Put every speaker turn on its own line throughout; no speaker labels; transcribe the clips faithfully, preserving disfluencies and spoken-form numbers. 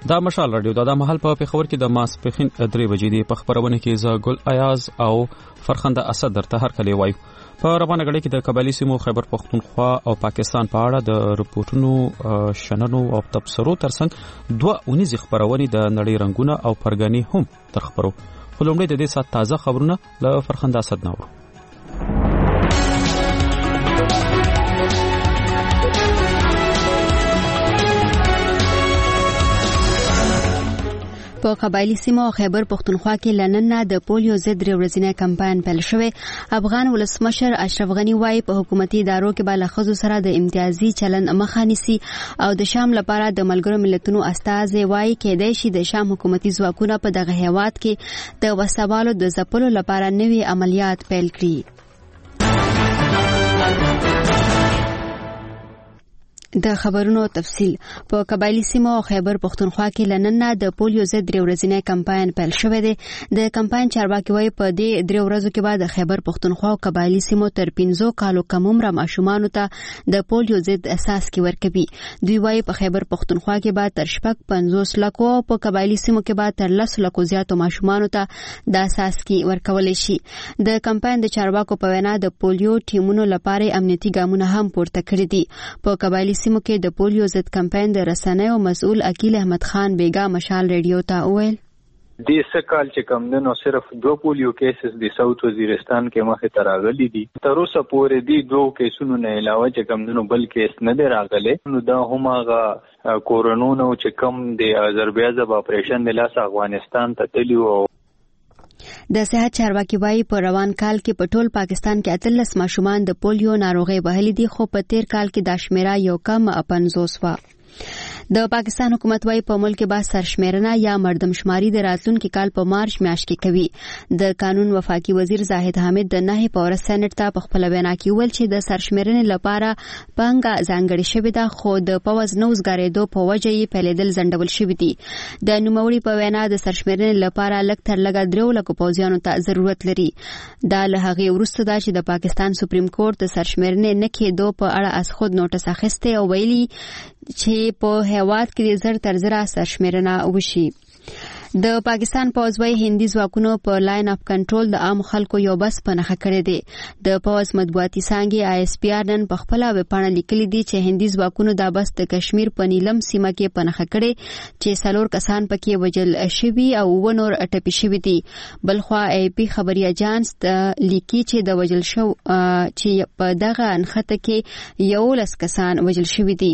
دا مشال رادیو دا, دا محل په پیښور کې د ماسپخین درې بجې دی. په خبرونه کې ز ګل ایاز او فرخنده اسد درته هر کله وایو. په روانه غړي کې د قبایلی سیمو خیبر پختونخوا او پاکستان په اړه د رپورټونو شننو او تبصرو ترڅنګ دوه اونیزه خبرونه د نړۍ رنگونه او پرګنی هم تر خبرو. ولومړی د دې سات تازه خبرونه له فرخنده اسد نور.
په قبایلی سیمو او خیبر پختونخوا کې لنن د پولیو ضد ورځنی کمپاین پیل شوی. افغان ولسمشر اشرف غنی وايي په حکومتي ادارو کې به له ښځو سره د امتیازي چلن مخه نیسي او د شام لپاره د ملګرو ملتونو استازي وايي کېدای شي د شام حکومتي ځواکونه په دغه هیواد کې د وسوالو د ځپلو لپاره نوي عملیات پیل کړي. د خبرونو تفصیل. په قبایلی سیمو او خیبر پختونخوا کې لنن د پولیو ضد ورځنی کمپاین پیل شوی دی. د کمپاین چارواکي وايي په دې درې ورځو کې بعد خیبر پختونخوا او قبایلی سیمو تر پنځو کالو کم عمره ماشومانو ته د پولیو ضد اساس کې ورکوي. دوی وايي په خیبر پختونخوا کې بعد تر شپږ پنځوس لکو او په قبایلی سیمو کې بعد تر لس لکو زیاتو ماشومانو ته د اساس کې ورکول شي. د کمپاین د چارواکو په وینا د پولیو ټیمونو لپاره امنیتي ګامونه هم پورته کړي دي. په قبایلی سیمو کې د پولیو ضد کمپاین د رسنیو مسؤل عقیل احمد خان بیگا مشال ریډیو ته وویل
د سکال چې کم دنو صرف دو پولیو کیسز د ساوث وزیرستان کې مخه تراغلي دي. تر اوسه پورې دي دوه کیسونو نه علاوه چې کم دنو بل کیس نه دی راغلی. نو دا همغه کورونونو چې کم د آذربایجان اپریشن د لاس افغانستان ته تللی و.
د صحت چارواکي وايي په روان کال کې په ټول پاکستان کې اتلس ماشومان د پولیو ناروغي وهلي دي خو په تیر کال کې دا شمیره یو کم پنځوس و. د پاکستان حکومت وايي په ملک کې به سرشمیرنه یا مردمشماري د راتلونکي کال په مارچ میاشت کې کوي. د قانون وفاقي وزیر زاهد حامد د نهي پور سېنات ته په خپل وینا کې ویل چې د سرشمیرنې لپاره پنګه ځانګړې شوې ده خو د پوز نوزګاریدو په وجه یې پیلېدل ځنډول شوې دي. د نوموړي په وینا د سرشمیرنې لپاره لږ تر لږه درې لکو پوځیانو ته ضرورت لري. دا له هغې وروسته ده چې د پاکستان سپریم کورټ د سرشمیرنې نه کېدو په اړه از خود نوټس اخیستی او ویلي چې په هیواد کې زر تر زره سرشمیرنه وشي. د پاکستان پوځ وايي هندي ځواکونو په لاین اف کنټرول د عام خلکو یو بس په نښه کړی دی. د پوځ مطبوعاتي څانګې آی اس پی آر نن په خپله ویبپاڼه لیکلي دي چې هندي ځواکونو دا بس د کشمیر په نیلم سیمه کې په نښه کړی چې څلور کسان پکې وژل شوي او اووه نور ټپي شوي دي. بلخوا ای پی خبري اجانس لیکي چې د وژل شو چې په دغه نښته کې یولس کسان وژل شوي دي.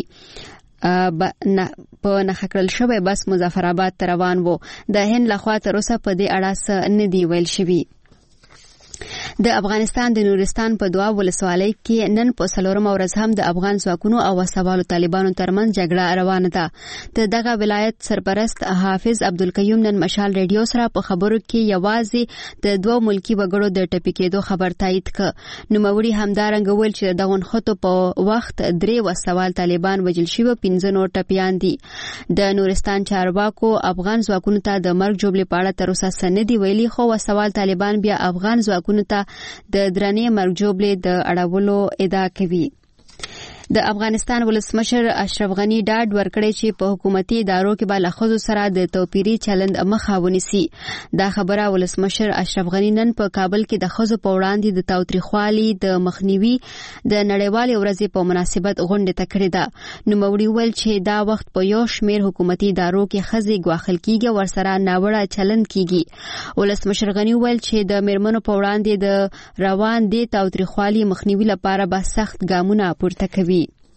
په نښه کړل شوی بس مظفرآباد ته روان و. د هند لخوا تر اوسه په دې اړه څه نه دي ویل شوي. د افغانستان د نورستان په دوا ولسوالۍ کې نن په څلورمه ورځ هم د افغان ځواکونو او وسوالو طالبانو ترمنځ جګړه روانه ده. د دغه ولایت سرپرست حافظ عبدالقیوم نن مشال ریډیو سره په خبرو کې یوازې د دوه ملکی وګړو د ټپي کېدو خبر تایید کړ. نوموړي همدارنګه ویل چې دغه نښتو په وخت درې وسوال طالبان وژل شوي پنځه نور ټپیان دي. د نورستان چارواکو افغان ځواکونو ته د مرګ جوړې په اړه تر اوسه څه نه دي ویلي خو وسوال طالبان بیا افغان ځواکونو ته د درنې مرګ جوړې د اړولو ادعا کوي. د افغانستان ولسمشر اشرف غنی ډاډ ورکړی چې په حکومتي ادارو کې به له ښځو سره د توپیري چلند مخه ونیسي. دا خبره ولسمشر اشرف غنی نن په کابل کې د ښځو په وړاندې د تاوتریخوالي د مخنیوي د نړیوالې ورځې په مناسبت غونډه ته کړې ده. نوموړي ویل چې دا وخت په یو شمېر حکومتي ادارو کې ښځې ګواښل کیږي او ورسره ناوړه چلند کیږي. ولسمشر غنی ویل چې د میرمنو په وړاندې د روان دي تاوتریخوالي مخنیوي لپاره به سخت ګامونه پورته کوي.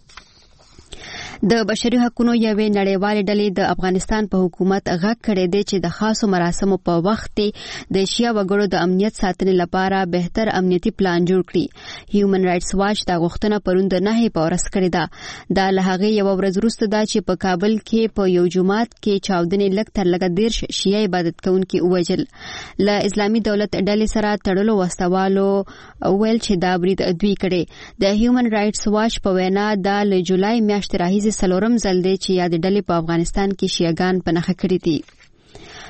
د بشري حقوقو یوې نړیوالې ډلې د افغانستان په حکومت غږ کړی دی چې د خاصو مراسمو په وخت د شیعه وګړو د امنیت ساتنې لپاره بهتر امنیتي پلان جوړ کړي. هیومن رائټس واچ دا غوښتنه پرون د نهي په ورځ کړې ده. دا له هغې یوه ورځ وروسته ده چې په کابل کې په یو جومات کې چاودنې لږ تر لږه دېرش شیعه عبادت کوونکي ووژل. له اسلامي دولت ډلې سره تړلو وسوالو ویل چې دا برید دوی کړی. د هیومن رائټس واچ په وینا دا له جولای میاشتې راهیسې څلورم ځل دی چې یاد ډلې په افغانستان کې شیعهګان په نښه کړي دي.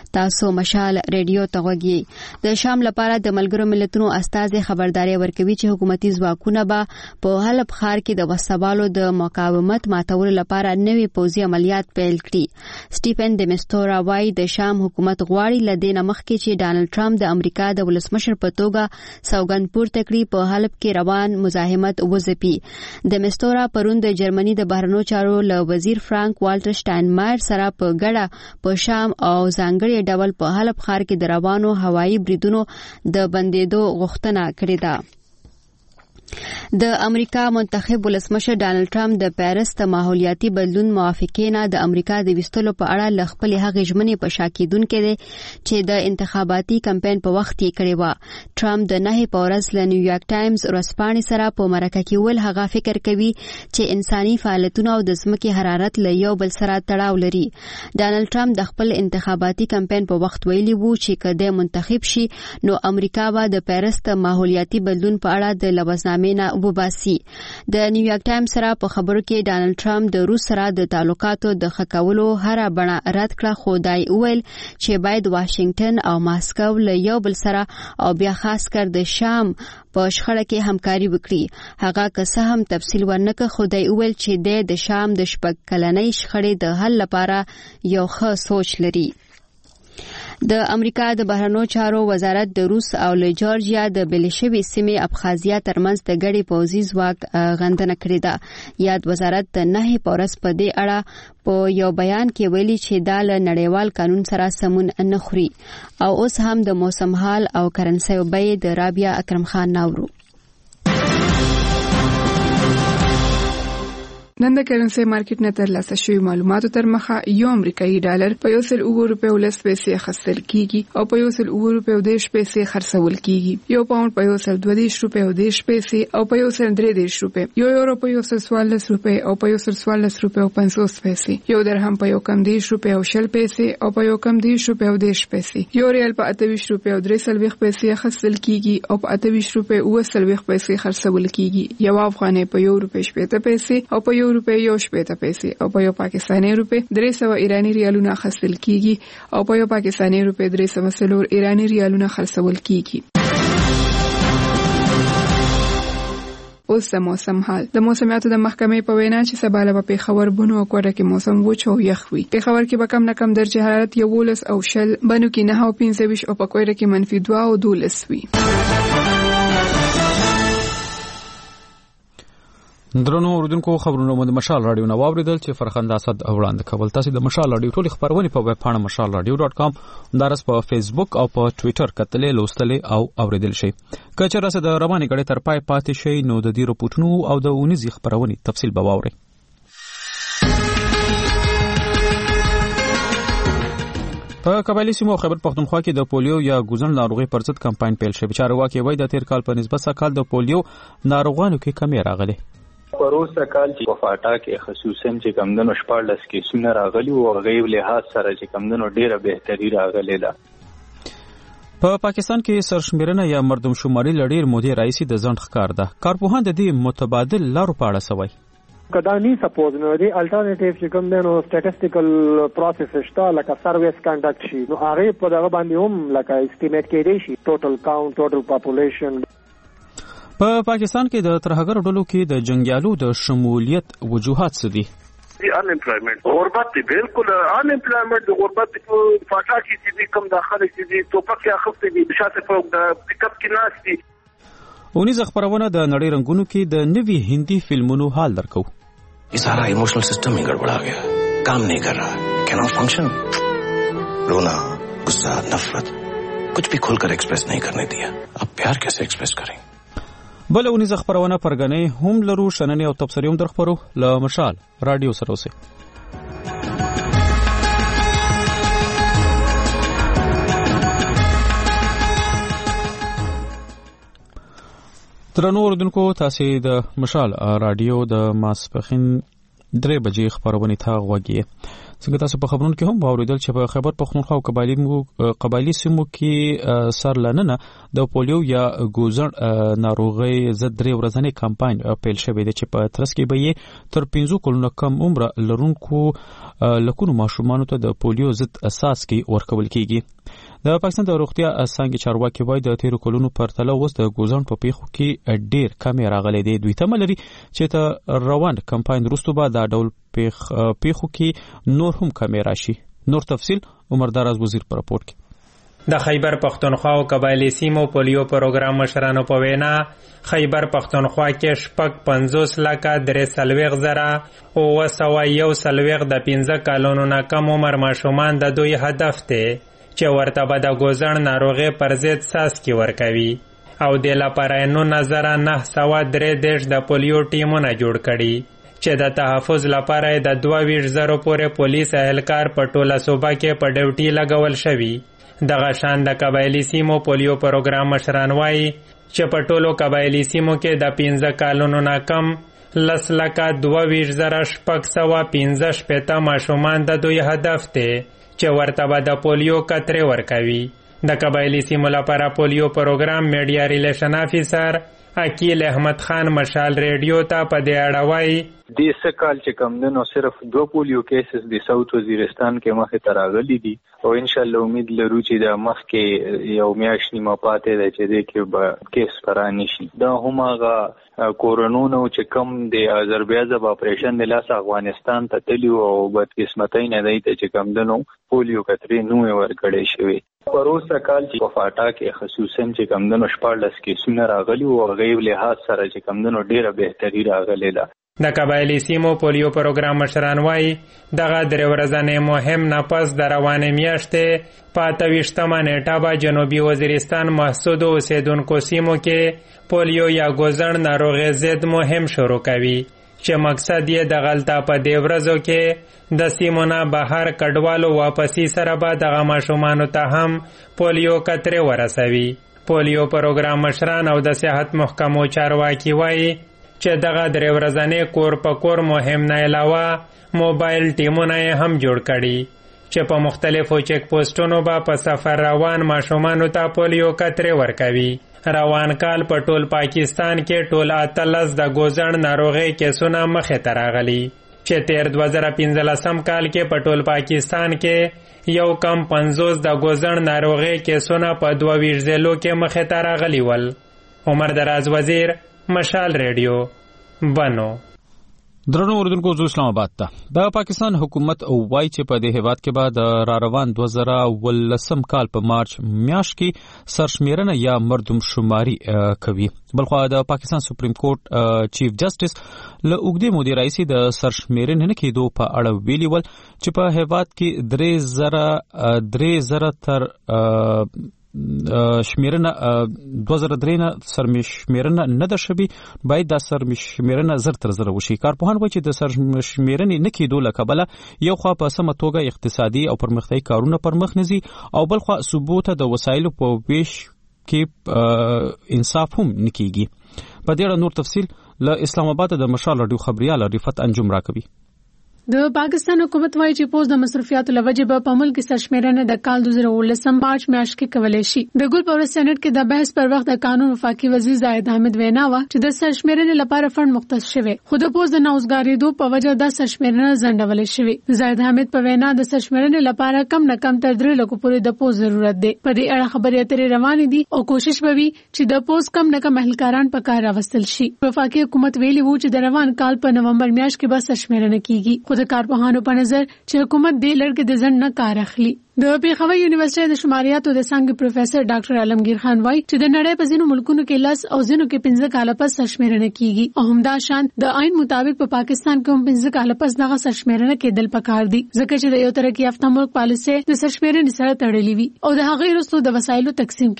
تاسو مشال ریډیو ته غوږی د شام لپاره د ملګرو ملتونو استازي خبرداري ورکوي چې حکومتي ځواکونه به په حلب ښار کې د وسوالو د مقاومت ماتولو لپاره نوي پوځي عملیات پیل کړي سټیفن د مستورا وايي د شام حکومت غواړي لدې مخکې چې ډانلډ ټرمپ د امریکا د ولسمشر په توګه سوګند پورته کړي په حلب کې روان مزاحمت وځپي د مستورا پرون د جرمني د بهرنیو چارو له وزیر فرانک والټر شټاینمایر سره په ګډه په شام او ځانګړي ډول په حلب ښار کې د روانو هوایي بریدونو د بندیدو غوښتنه کړې ده د امریکا منتخب ولسمشر ډانلډ ټرمپ د پیرس د ماحولیاتي بدلون موافقې نه د امریکا د ویستلو په اړه ل خپل هغې ژمنې په شاکیدونکې دی چې د انتخاباتي کمپاین په وخت یې کړې وه ټرمپ د نهې په ورځ له نیویارک ټایمز ورځپاڼې سره په مرکه کې ویل هغه فکر کوي چې انساني فعالیتونه او د ځمکې حرارت له یو بل سره تړاو لري ډانلډ ټرمپ د خپل انتخاباتي کمپاین په وخت ویلي وو چې که د منتخب شي نو امریکا به د پیرس د ماحولیاتي بدلون په اړه د لوزنامې نه وباسي د نیویارک ټایمز سره په خبرو کې ډانلډ ټرمپ د روس سره د تعلقاتو د ښه کولو هره بڼه رد کړه خو دا یې وویل چې باید واشنگټن او ماسکو له یو بل سره او بیا خاص کر د شام په شخړه کې همکاري وکړي هغه که څه هم تفصیل ورنکړ خو دا یې وویل چې د شام د شپږ کلنۍ شخړې د حل لپاره یو ښه سوچ لري د امریکا د بهرنیو چارو وزارت د روس او له جورجیا د بلشوي سیمې ابخازیا ترمنځ د ګډي پوځي ځواک غندنه کړې ده یاد وزارت د نهې په ورځ په دې اړه په یو بیان کې ویلي چې دا له نړیوال قانون سره سمون نه خوري او اوس هم د موسم حال او کرنسي بیې د رابعه اکرم خان ناورو
نن د کرنسي مارکیټ نه ترلاسه شوی معلوماتو تر مخه یو امریکایي ډالر په یو سل اوه روپیو لس پیسې اخیستل کیږي او په یو سل اوه روپیو دیش پیسې خرڅول کیږي یو پاوند په یو سل دوه دیش روپیو دیش پیسې او په یو سل درې دیش روپیو یو یورو په یو سل څوارلس روپیو او په یو سل څوارلس روپیو پنځوس پیسې یو درهم په یو کم دیش روپیو شل پیسې او په یو کم دیش روپیو دیش پیسې یو ریال په اته ویشت روپیو درې څلوېښت پیسې اخیستل کیږي او په اته ویشت روپیو اوه څلوېښت پیسې خرڅول کیږي یو افغانۍ په یو روپۍ شپېته پیسې او په یو روپۍ یو شپېته پیسې او په یو پاکستاني روپۍ درې سوه ایراني ریالونه اخیستل کیږي او په یو پاکستاني روپۍ درې سوه څلور ایراني ریالونه خرڅول کیږي اوس د موسم حال د موسمیاتو د محکمې په وینا چې سبا له پېښور بونو او کوټه کې موسم وچ او یخ وي پېښور کې به کم نه کم درجه حرارت یوولس او شل بنو کې نه او پنځه ویشت او په کوټه کې منفي دوه او دولس وي
درنو اوریدونکو خبرونه مو د مشال رادیو نو واوریدل چې فرخنده اسد وړاندې کول تاسو د مشال رادیو ټول خبرونه په ویب پاڼه مشال رادیو ډاټ کام دارس په فیسبوک او په ټوئیټر کتلې لوستلې او اوریدل شي کچې راځه د رواني غړي تر پای پاتې شي نو د دې رپورټونو او د اونیزي خبرونه تفصیل به واوري په قبایلی سیمو خیبر پختونخوا کې د پولیو یا ګوزن ناروغي پر ضد کمپاین پیل شوی چارواکي وایي د تیر کال په نسبت سکهال د پولیو ناروغانو کې کمی راغلي
پروسه کال چې په فاټا کې خصوصا چې کمندونو شپږ کیسونه راغلي او غیب لحاظ سره چې کمندونو ډیره بهتري راغلي ده
په پا پاکستان کې سرشمیرنه یا مردم شماري لړیر مودي رئیس د ځند ښکار ده کارپوهان د دې متبادل لارو په اړه سوي
کدا نی سپوز نو دی الټرنیټیو چې کوم دی نو سټټیسټیکل پروسس شته لکه سرویس کنډکټ شي نو هغه په دغه باندې هم لکه استیمیټ کېدی شي ټوټل کاونټ ټوټل پاپولیشن
په پاکستان کې د ترهګر ډلو کې د جنگیالو د شمولیت وجوهات څه دي
ان امپلویمنت غربت دی بالکل ان امپلویمنت غربت په فاټا کې چې کوم داخله چې توپک یا خفت دي شاته فوق د پک اپ کې ناس دي
اونیز خبرونه د نړۍ رنگونو کې د نوي هندي فلمونو حال درکو
ये सारा emotional system ही गड़बड़ा गया काम नहीं कर रहा कैन नॉट फंक्शन रोना गुस्सा नफरत कुछ भी खुलकर एक्सप्रेस नहीं करने दिया अब प्यार कैसे एक्सप्रेस करें
بل اونیز خبرونه پرګنې هم لرو شننې او تبصرې هم درخبرو ل مشال رادیو سره اوسه ترنو اوریدونکو تاسو د مشال رادیو د ماسپخین درې بجې خبرونه تا غوږی څنګه تاسو په خبرونو کې هم واوریدل چې په خیبر پختونخوا او قبایلی قبایلی سیمو کې سر لننه د پولیو یا ګوزن ناروغي ضد درې ورځنی کمپاین پیل شوی دی چې په ترڅ کې به یې تر پنځه کلونو کم عمر لرونکو لکونو ماشومان ته د پولیو ضد اساس کې ورکول کیږي. د پاکستان د روغتیا څنګه چارواکي وایي د تیر کلونو پر تله اوس د ګوزن په پیښو کې ډیر کم راغلي دي. دوی تمه لري چې ته روان کمپاین وروسته به دا ډول پیښو کې نور هم کم راشي. نور تفصیل عمر دراز وزیر پر راپورټ کې.
د خیبر پختونخوا او قبایلی سیمو پولیو پروګرام مشرانو په وینا خیبر پختونخوا کې شپږ پنځوس لکه درې سلويغ زره او وسوه یو سلويغ د پنځه کالونو نه کم عمر ماشومان د دوی هدف دی چې ورته به د ګوزن ناروغي پر ضد څاڅکي ورکوي او د لپاره نو نظر نه سوا درې دیش د پولیو ټیمونه جوړ کړي چې د تحفظ لپاره د دوه ویشت زرو پورې پولیس اهلکار په ټوله صوبه کې په ډیوټي لګول شوي. دغه شان د قبایلی سیمو پولیو پروګرام مشران وایي چې په ټولو قبایلی سیمو کې د پنځه کالونو نه کم لس لکه دوه ویشت زره شپږ سوه پنځه شپېته ماشومان د دوی هدف دی چې ورته به د پولیو قطرې ورکوي. د قبایلی سیمو لپاره پولیو پروګرام میډیا ریلیشن افیسر عقیل احمد خان مشال ریډیو ته په دې اړه وایي
د سکال چې کم دنو صرف دو پولیو کیسز د ساوث وزیرستان کې مخه تراغلي دي او ان شاء الله امید لرو چې د مخ کې یو میاشت نیمه پاتې ده چې د کې به کیس فرانی شي. دا همغه کورونو چې کم د آذربایجان په اپریشن د لاس افغانستان ته تلیو او بد قسمتۍ نه دی چې کم دنو پولیو کترې نو ورکړې شوی. پروسه کال چې په فاټا کې خصوصا چې کم دنو شپږ کې سونه راغلي او غیب لحاظ سره چې کم دنو ډیره بهتري راغلي ده.
د قبایلی سیمو پولیو پروګرام مشران وایي دغه درې ورځنی مهم نه پس د روانې میاشتې په اته ویشتمه نیټه به جنوبي وزیرستان محسودو اوسیدونکو سیمو کې پولیو یا ګوزن ناروغي ضد مهم شروع کوي چې مقصد یې د غلطه په دې ورځو کې د سیمو نه بهر کډوالو واپسی سره به دغه ماشومانو ته هم پولیو قطرې ورسوي. پولیو پروګرام مشران او د صحت محکمو چارواکي وایي چې دغه درې ورځنی کور په کور مهم نه علاوه موبایل ټیمونه هم جوړ کړي چې په مختلفو چیک پوسټونو به په سفر روان ماشومانو ته پولیو قطرې ورکوي. روان کال په ټول پاکستان کې ټول اتلس د ګوزن ناروغي کیسونه مخې ته راغلي چې تیر دوه زره پنځلسم کال کې په ټول پاکستان کې یو کم پنځوس د ګوزن ناروغي کیسونه په دوه ویشت ضلعو کې مخې ته راغلي ول. عمر دراز وزیر مشال ریډیو بنو.
درنو اوریدونکو زو اسلام آباد ته د پاکستان حکومت وایي چې په دې هیواد کې به د را روان دوه زره ولسم کال په مارچ میاشت کې سرشمیرنه یا مردم شماري کوي. بلخو د پاکستان سپریم کورټ چیف جسټس له اوږدې مودې راهیسې د سرشمیرنې نه کېدو په اړه ویلي ول چې په هیواد کې درې زره درې زره تر شمیرنه دوه زره درې نه سرشمیرنه نه ده شوې، باید دا سرشمیرنه زر تر زره وشي. کارپوهان وایي چې د سرشمیرنې نه کېدو له کبله یو خوا په سمه توګه اقتصادي او پرمختیایي کارونه پر مخ نه ځي او بل خوا ثبوت د وسایلو په ویش کې انصاف هم نه کېږي. په دې اړه نور تفصیل له اسلام آباد د مشال رادیو خبريال رفت انجم راکوي.
د پاکستان حکومت وایي چې پوز د مصرفیاتو لوجه به په ملک سرشمیرنه د کال دوه زره ولسم مارچ میاشت کې کولای شي. د ګل پاور سېنات کې د بحث پر وخت د قانون وفاقي وزیر زاهد حامد وینا و چې د سرشمیرنې لپاره فند مختص شوی، خو د پوز د نوزګاریدو په وجه د سرشمیرنه ځنډول شوی. زاهد حامد په وینا د سرشمیرنې لپاره کم نه کم تر درې لکو پورې د پوز ضرورت دی. په دې اړه خبرې اترې روانې دي او کوشش به وي چې د پوز کم نه کم اهلکاران په کار راوستل شي. وفاقي حکومت ویلي وو چې د روان کال په نومبر میاشت کې به سرشمیرنه کیږي، خو د کارپوهانو په نظر چې حکومت دې لړ کې د ځنډ نه کار اخلي. د پیښور یونیورسيټي د شماریاتو د څانګې پروفیسور ډاکټر عالمگیر خان وایي چې د نړۍ په ځینو ملکونو کې لس او ځینو کې پنځه کاله پس سرشمیرنه کیږي او همدا شان د آئین مطابق په پاکستان کې هم پنځه کاله پس دغه سرشمیرنه کېدل پکار دي، ځکه چې د یو ترقی یافته ملک پالیسي د سرشمیرنې سره تړلې وي او د هغې وروسته د وسایلو تقسیم کیږي.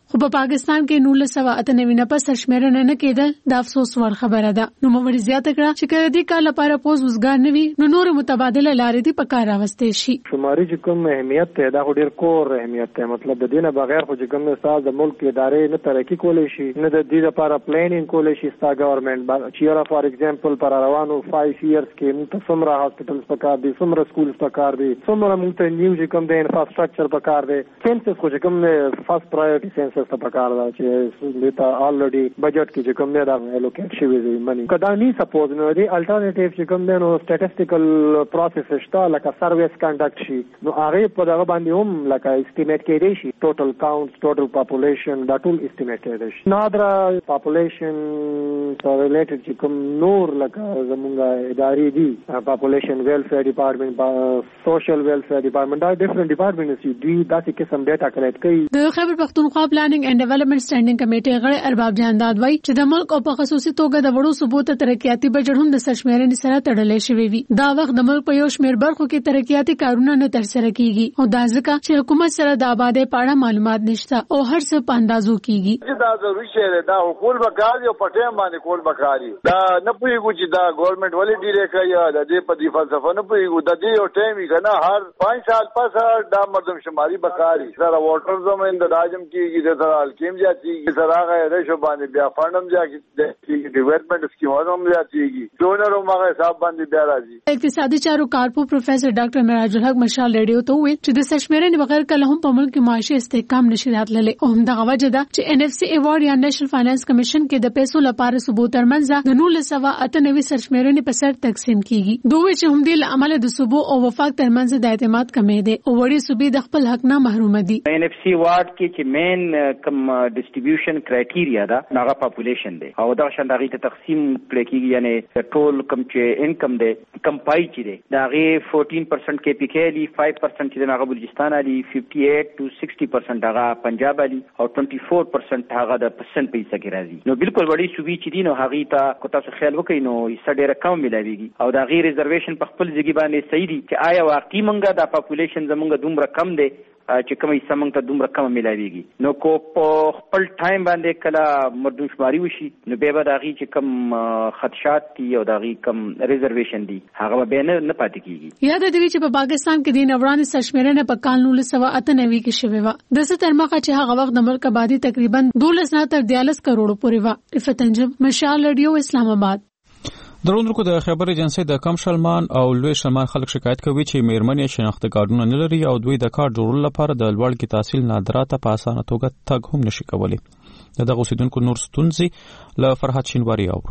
خو په پاکستان کې نولس سوه اته نوي نه پس سرشمیرنه نه کېدل د افسوس وړ خبره ده. نو موري زیاته کړه چې کله دې کال لپاره پوز وزګار نه وي نو نور متبادله لارې دي په کار راوستې شي.
شماري چې کوم اهمیت ته دا ډېر کور اهمیت ته مطلب د دې نه بغیر خو چې کوم ساز د ملک ادارې نه ترقی کولای شي نه د دې لپاره پلانینګ کولای شي ستا ګورنمنت چې فار ایگزامپل پر روانو پنځه ایئرز کې موږ څومره هاسپټلز پکار دي څومره سکولز پکار دي څومره موږ ته نیو چې کوم د انفراستراکچر پکار دي سنسس خو چې کوم فرست پرایورټي سنسس ته پکار ده چې دتا الریډي بجټ کې چې کوم نه دا الوکیټ شوی دی منی کدا نی سپوز نو دی الټرنیټیو چې کوم نو سټټیسټیکل پروسس شته لکه سرویس کنډکټ شي نو هغه په دغه باندې هم لکه استیمیټ کېدی شي ټوټل کاونټ ټوټل پاپولیشن دا ټول استیمیټ کېدی شي نادرا پاپولیشن سره ریلیټډ چې کوم نور لکه زمونږه ادارې دي پاپولیشن ویلفیر ډپارټمنټ سوشل ویلفیر ډپارټمنټ دا ډیفرنٹ ډپارټمنټس دي دا چې قسم ډیټا کلیکټ کوي.
د خیبر پختونخوا پلانینګ اینڈ ډیولپمنٹ سټینډینګ کمیټې غړي ارباب جانداد وایي چې د ملک او په خصوصي توګه د وړو ثبوت ترقیاتي بجټ هم د سرشمیرنې سره تړلې شوی وي. دا وخت د ملک په یو شمېر برخو کې ترقیاتي کارونه نه ترسره کیږي او دا ځکه چې حکومت سره د آبادۍ په اړه معلومات نشته او هر څه په اندازو کیږي.
دا ضروري شی دی دا کول بکاري او پټه باندې کول بکاري دا نه پوهیږو چې دا ګورنمنت ولې ډیره کوي د دې په دې فلسفه نه پوهیږو د دې یو ټایم یې کنه هر پنځه سال پس دا مردم شماري بکاري سره واټر زمين د راجم کیږي د سره الکیم جاتیږي سره هغه ریشو باندې بیا فاندم ځکه ډیولپمنٹ سکیمونو هم جاتیږي ډونر هم هغه حساب باندې بیا راځي.
اقتصادي چارو کارپو پروفیسر ډاکټر معراج الحق مشال ریډیو ته وویل چې د سرشمیرنې بغیر کله هم په ملک کې معاشي استحکام نشي راتللی او همدغه وجه ده چې ان اف سی ایوارډ یا نېشنل فاینانس کمیشن کې د پیسو لپاره ثبوت ترمنځ د نولس سوه اته نوي سرشمیرنې په سر تقسیم کیږي. دوی چې هم دې له امله د صوبو او وفاق ترمنځ د اعتماد کمې دي او وړي صوبې د خپل حق نه محروم دي.
ان اف سی ایوارډ کې چې مین کم ډیسټریبیوشن کرایټیریا ده هغه پاپولیشن دی او دا شانداري ته تقسیم کړي کیږي یعنی ټول کم چې انکم دی کم پای چې دی دا غي چودہ پرسنٹ کې پی کې لی پنځه پرسنٹ چې هغه بلوچستان علي अट्ठावन to साठ پرسنٹ هغه پنجاب علي او چوبیس پرسنٹ هغه د پرسنٹ پیسې کې راځي. نو بالکل وړي صوبې چې دي نو هغه ته کو تاسو خیال وکړئ نو یې ډېر کم ملایويږي او دا غیر ریزرویشن په خپل ځای باندې صحیح دي چې آیا واقعي منګه د پاپولیشن زمونږ دومره کم دی چې کومه حصہ موږ ته دومره کم ملایويږي. نو کو په خپل ټایم باندې کله مردم شماري وشي نو به به داغي چې کم خدشات دي او داغي کم ریزرویشن دي هغه به نه نه پاتې کیږي.
یاد دی چې په پاکستان کې د نوړان سرشمیرنه په کال نولس سوه اته نوي کې شوې و د څه تر مخه چې هغه وخت د ملک آبادی تقریبا دولس نه تر دیارلس کروڑ پورې و. فتنجم مشال ریډیو اسلام آباد.
دروندرکو د خبر ایجنسی د کم شلمان او لوی شلمان خلک شکایت کوي چې میرمنې شناخته کارتونه نه لري او دوی د کار جوړولو لپاره د لوړ کې تحصیل نادراته په اسانه توګه تګ هم نشي کولی. دغه اوسیدونکو نور ستونزې له فرحت شینواری او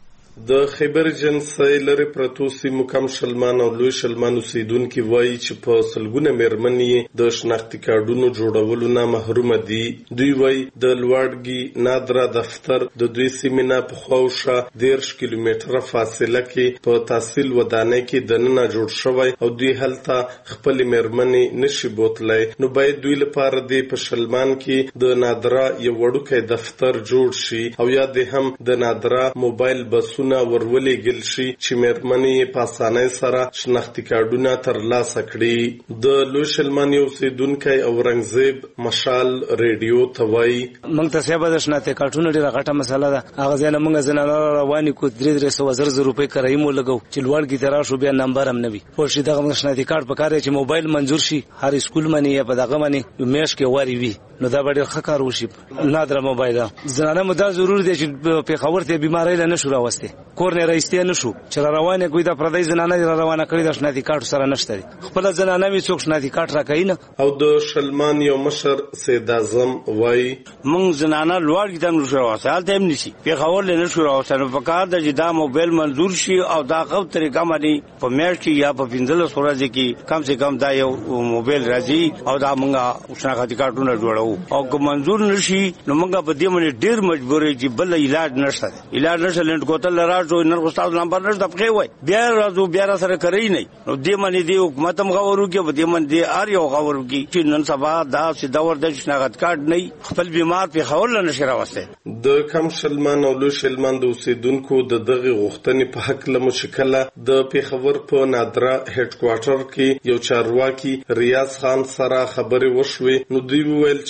د خیبر ایجنسی لري پروتو سیمو کم شلمان او لوی شلمان اوسیدونکو وایي چې په سلګونه میرمنې د شناخته کارتونو جوړولو نه محروم دي. دوی وایي د لوړګي نادرا دفتر د دوی سیمینه په خوښه دیرش کیلومتره فاصله کې په تحصیل ودانۍ کې دننه جوړ شوی او دوی هلته خپل میرمنې نشي بوتلای. نو باید دوی لپاره د په شلمان کې د نادرا یو وړوکی دفتر جوړ شي او یا د هم د نادرا موبایل بسونه ورولې ګل شي چې میرمنې په اسانۍ سره شناختی کارتونه ترلاسه کړي. د لوی شلمان یو اوسیدونکی او رنگزیب مشال ریډیو ته وایي
موږ ته سبا د شناختی کارتونه ډیره غټه مسله ده. هغه ځنه موږ زنانه رواني کو درې درې سو زر زر روپۍ کرایم لګو چې لوړ کی ترا شو بیا نمبر هم نوي په شي دغه شناختی کارت پکاره چې موبایل منزور شي هر سکول منی یا په دغه منی میش کې واری وي نو دا ډېر ښه کار وشي. نادر موبایل زنانه مدا ضرور دي چې په خبر ته بیماری نه شو راوسته کور نه راځي نه شو چې روانه کوي دا پردای زنانه روانه کړی د شناختی کارت سره نشته خپل زنانه می څوک شناختی کارت راکاین
او د شلمان یو مشر سید اعظم وای
مونږ زنانه لوړ کی تم شو وسال ته هم نشي په خبر نه شو راوسته په کار د جدا موبایل منظور شي او دا خو طریقه باندې په میاشت کې یا په پنځل سورځ کې کم سے کم دا یو موبایل راځي او دا مونږه شناختی کارتونه جوړو او که منظور نشي نو مونږه په دې باندې ډیر مجبورې چې بل علاج نشته علاج نشته لند کوتل راځو نن استاد نمبر نشته پخې وای بیا راځو بیا را سره کوي نه نو دې باندې دی حکومت هم غوړو کې په دې باندې ار یو غوړو کې چې نن سبا دا سیدا ورته شناخت کارت نه خپل بیمار په خول نه شي راوسته.
د کم شلمان او لوی شلمان د اوسیدونکو د دغه غوښتنې په حق له مشکله د پیښور په نادرا هډ کوارټر کې یو چارواکي ریاض خان سره خبرې وشوي. نو دوی ویل چې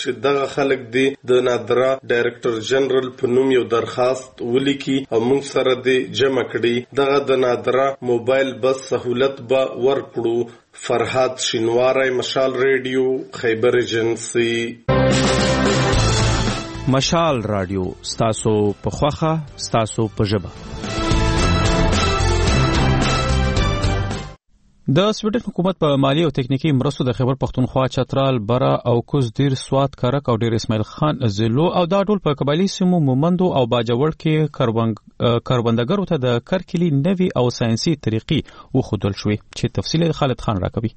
چې دغه خلک دی د نادرا ډایرکټر جنرال په نوم یو درخواست ولیکي او موږ سره دی جمع کړي. دغه د نادرا موبایل بس سہولت به ورکړو. فرحات شینواری، مشال ریډیو، خیبر ایجنسی.
مشال رادیو ستاسو په خوخه ستاسو په ژبه. د سویډن حکومت په مالی او تکنیکی مرستو د خیبر پختونخوا، چترال، برا او کوزدیر، سوات، کرک او ډیر اسماعیل خان ضلعو او دا ټول په قبایلی سیمو مومندو او باجوړ کې کروندګرو ته د کرکلی نوي او ساينسي طریقې وښودل شوې چې تفصیل خالد خان راکوي.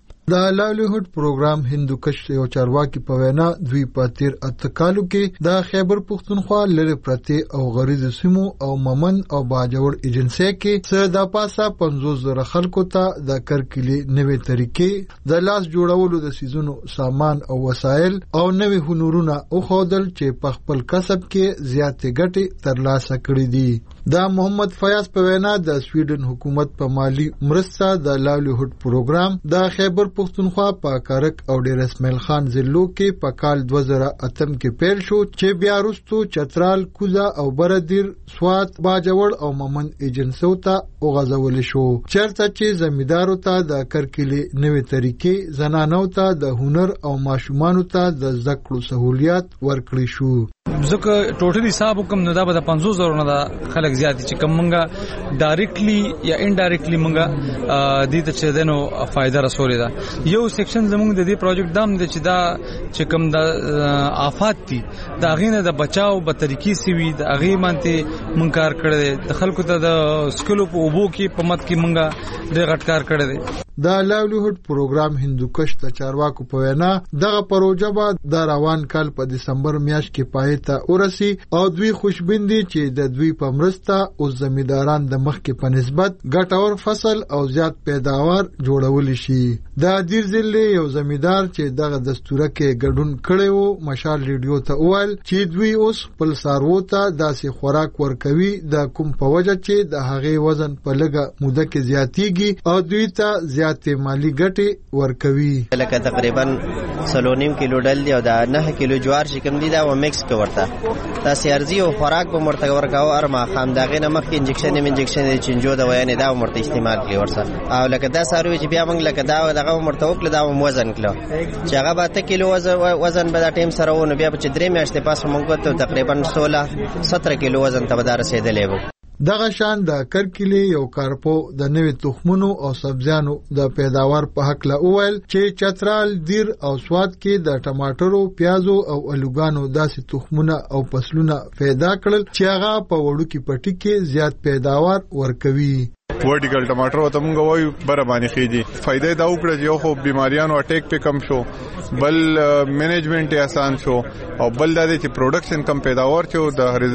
د لایولیهود پروګرام هندوکش یو چارواکي په وینا دوی په تیر اته کالو کې د خیبر پختونخوا لری پرتی او غریز سیمو او ممن او باجوړ ایجنسی کې څه د پاسه پنځوس زره خلکو ته د کرکلی نوې طریقې د لاس جوړولو د سيزونو سامان او وسایل او نوې هنرونه او خودل چې په خپل کسب کې زیاتې ګټې ترلاسه کړې دي. دا محمد فیاض په وینا د سویډن حکومت په مالی مرسته د لایولیهود پروګرام د خیبر پختونخوا په کارک او ډیر اسماعیل خان ضلعو کې په کال دوه زره اتم کې پیل شو چې بیا وروسته چترال، کوزا او بردیر، سوات، باجوړ او ممن ایجنسیو ته وغځول شو. چېرته چې زمیندارو ته د کرکلی نوې طریقې، زنانو ته د هنر او ماشومانو ته د زده کړو سہولیات ورکړي شو.
ځکه ټوټلی حساب کوم نو دا به د پنځوس زره نه د خلک زیات چې کوم منګه ډایرکټلی یا انډایرکټلی منګه د دې ته دنو فائدہ رسولې ده. یو سیکشن زموږ د دې پروجیکټ دام د چې دا چې کوم د آفات دي دا غینه د بچاو به طریقې سی وي د اغه مانته مونږ کار کړی د خلکو ته د سکلو په اوبو کې په مت کې مونږه د غټ کار کړی دی.
د لایولیهود پروګرام هندوکش ته چارواکو په وینا دغه پروژه به د روان کال په دسمبر میاشت کې پای ته ورسی او دوی خوشبین دي چې د دوی په مرسته او زمینداران د مخ کې په نسبت ګټور فصل او زیات پیداوار جوړول شي. د دیر ضلع یو زمیندار چې دغه دستوره کې ګډون کړي وو مشال ریډیو ته وویل چې دوی اوس خپل څاروو ته داسې خوراک ورکوي د کوم په وجه چې د هغې وزن په لږه موده کې زیاتیږي او دوی ته زیاتې مالی ګټې ورکوي.
لکه تقریبا سلونیم کیلو ډل دی او دا نه کیلو جوار چې کوم دی دا و میکس کې ورته دا سیارزي او خوراک به مرته ورکاو ارما خام داغه نه مخ انجکشن انجکشن چنجو دا وینه دا مرته استعمال کړي ورسره او لکه دا ساروي چې بیا موږ لکه دا دغه مرته وکړه دا وزن کړو چې هغه به ته کیلو وزن به دا ټیم سره ونه بیا په درې میاشتې پاس موږ ته تقریبا سولہ سترہ کیلو وزن ته به رسیدلې وو.
دغه شان د کرکلی یو کارپو د نوې تخمونو او سبزیانو د پیداوار په حق لا اول چې چترال، دیر او سواد کې د ټماټرو، پیازو او الوګانو داسې تخمونه او فصلونه پیدا کړل چې هغه په وړو کې پټي کې زیات پیداوار ورکوي.
ورټیکل ټماټر ته موږ وایو بره باندې خېږي. فائدې دا وکړه چې یو خو بیماریانو اٹیک په کم شو، بل مینجمنت یې آسان شو او بل دا چې پروډکشن کم پیداوار چې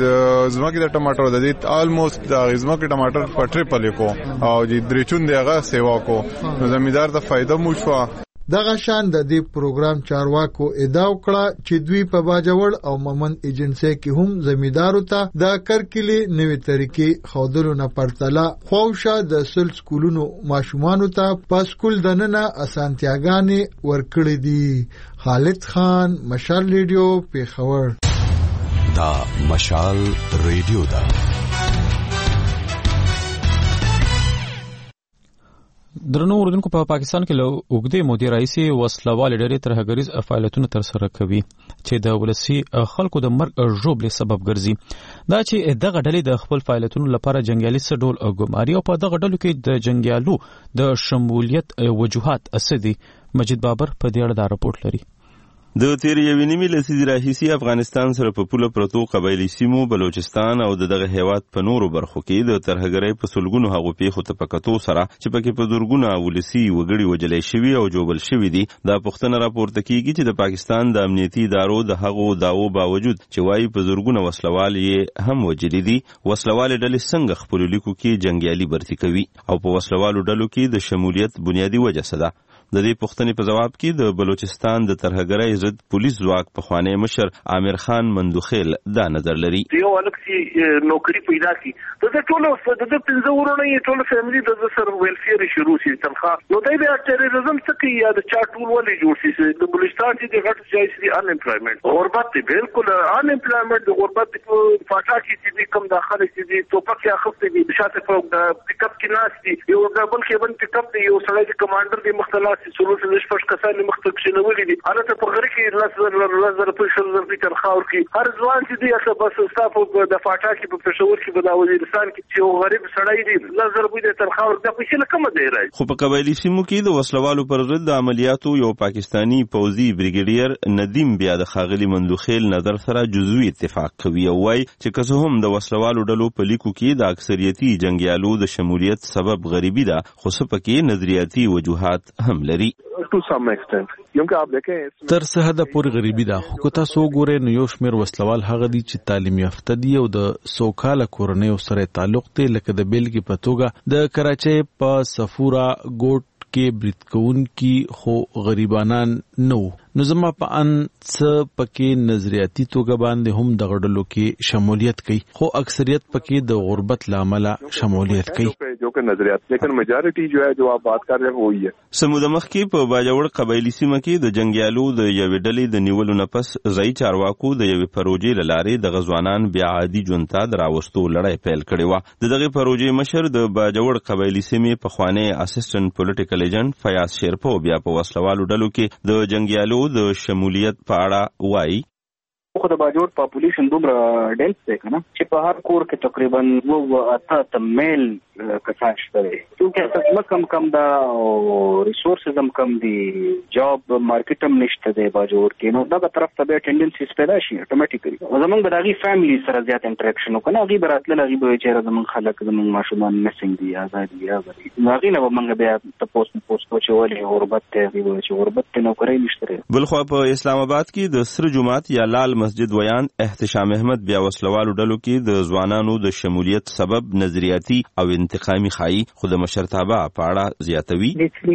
د زمکه د ټماټر د دې آلموست د زمکه ټماټر په ټریپل کو او د درچون دیغه سیوا کو نو زمیندار د فائدہ مو شو.
دغه شان د دې پروګرام چارواکو ادعا وکړه چې دوی په باجوړ او ممن ایجنسی کې هم زمیندارو ته د کرکلی نوې طریقې خودلو نه پرتله خوښه د سل سکولونو ماشومانو ته په سکول دننه اسانتیاګانې ورکړې دي. خالد خان، مشال ریډیو، پیښور.
دا مشال ریډیو دا
درنو اوردونکو په پاکستان کې له اوږدې مودې راهیسې وسلوالې ډلې ترهګریز فعالیتونه ترسره کوي چې د ولسي خلکو د مرګ ژوبلې سبب ګرځي. دا چې دغه ډلې د خپل فعالیتونو لپاره جنګیالي څه ډول ګماري او په دغه ډلو کې د جنګیالو د شمولیت وجوهات څه دي. مجید بابر په دې اړه دا راپورټ لري.
د تیر یوې نیمې لسیزې راهیسې افغانستان سره په پوله پرتو قبایلي سیمو بلوچستان او دغه هیواد په نورو برخو کې د ترهګرۍ په سلګونو هغو پیښو ته په کتو سره چې پکې په زرګونه ولسي وګړي وژلای شوي او جوبل شوي دي دا پوښتنه راپورته کیږي چې د پاکستان د امنیتي ادارو د هغو داوو باوجود چې وایي په زرګونه وسلوال یې هم وژلي دي وسلوالې ډلې څنګه خپلو لیکو کې جنګیالي برتي کوي او په وسلوالو ډلو کې د شمولیت بنیادي وجه څه ده. د دې پوښتنې په جواب کې د بلوچستان د ترهګرۍ ضد پولیس ځواک پخوانی مشر عامر خان مندوخیل دا نظر لري.
یو الکسي نوکری پیدا کی د ټولو د پنځه ورونو یې ټولو فیملی د سر ویلفیر شروع شي تنخواه نو دای به ټیرریزم څه کوي یا د چا ټول ولې جوړ شي د بلوچستان چې د غټ ځای سي ان امپلویمنت غربت بالکل ان امپلویمنت د غربت په فاټا کې چې کوم داخله چې توپک یا خپل دي بشاته فوق د پک اپ کې ناس دي یو ډبل کې بن پک اپ دی یو سړی د کمانډر دی مختلف سلوس د شپږ کسان مختلف شنولې دي انا ته په غره کې لاسر لاسر په شل زر فکر خاور کې هر ځوان چې دی اصل بس استاف د فاټا کې په پېښور کې په وزیرستان کې چې یو غریب سړی دی لاسر په دې تر خاور د پیسې لکه دی راځي.
خو په قبایلی سیمو کې د وسلوالو پر ضد د عملیاتو یو پاکستانی پوځي بریګیډیر ندیم بیا د خاغلی مندوخیل نظر سره جزوی اتفاق کوي او وايي چې که څه هم د وسلوالو ډلو په لیکو کې د اکثریتي جنگیالو د شمولیت سبب غریبی ده خو سپکې نظریاتي وجوهات هم لري.
تر څه حده پورې غریبی ده خو که تاسو وګورئ نو یو شمېر وسلوال هغه دي چې تعلیم یافته دي او د سوکاله کورنیو سره تعلق دی لکه د بیلګې په توګه د کراچۍ په صفورا ګوټ کې برید کوونکي خو غریبانان نه وو. نو زما په ان څه پکې نظریاتي توګه باندې هم د غړلو کې شمولیت کوي خو اکثریت پکې د غربت لامل شمولیت کوي
جو کہ نظریات لیکن میجارٹی جو ہے جو آپ بات کر رہے ہیں وہی ہے.
سمود مخکې په باجوړ قبایلی سیمه کې د جنگیالو د یوې ډلې د نیولو نه پس ځای چارواکو د یوې پروژې له لارې د غزوانان بیا عادي ژوند ته د راوستو لړۍ پیل کړې وه. د دغې پروژې مشر د باجوړ قبایلی سیمې پخوانی اسسټنټ پولیټیکل ایجنټ فیاض شیرپو بیا په وسلوالو ډلو کې د جنگیالو د شمولیت په اړه وایي.
خو د باجوړ پاپولیشن دومره ډینس دی کنه چې په هر کور کې تقریبا وو اته ته میل کسان شته دي چې تاسو کم کم دا ریسورسز هم کم دي جاب مارکیټ هم نشته دی باجوړ کې نو دا طرف ته به ټینډنسیز پیدا شي اتوماتیکلی زمونږ د هغې فیملی سره زیات انټریکشن وکړو هغې به راتلل هغې به وایي چې زمونږ خلک زمونږ ماشومان مسنګ دي ازاد دي ازاد دي نو هغې نه به موږ بیا تپوس تپوس کوو چې ولې غربت دی هغې به وایي چې غربت دی نوکرۍ نشته دی.
بلخوا په اسلام آباد کې د سره جومات یا لال مسجد ویان احتشام احمد بیا وسلوالو ډلو کې د ځوانانو د شمولیت سبب نظریاتي او انتقامي خایي خو د مشرتابه په اړه زیاتوي.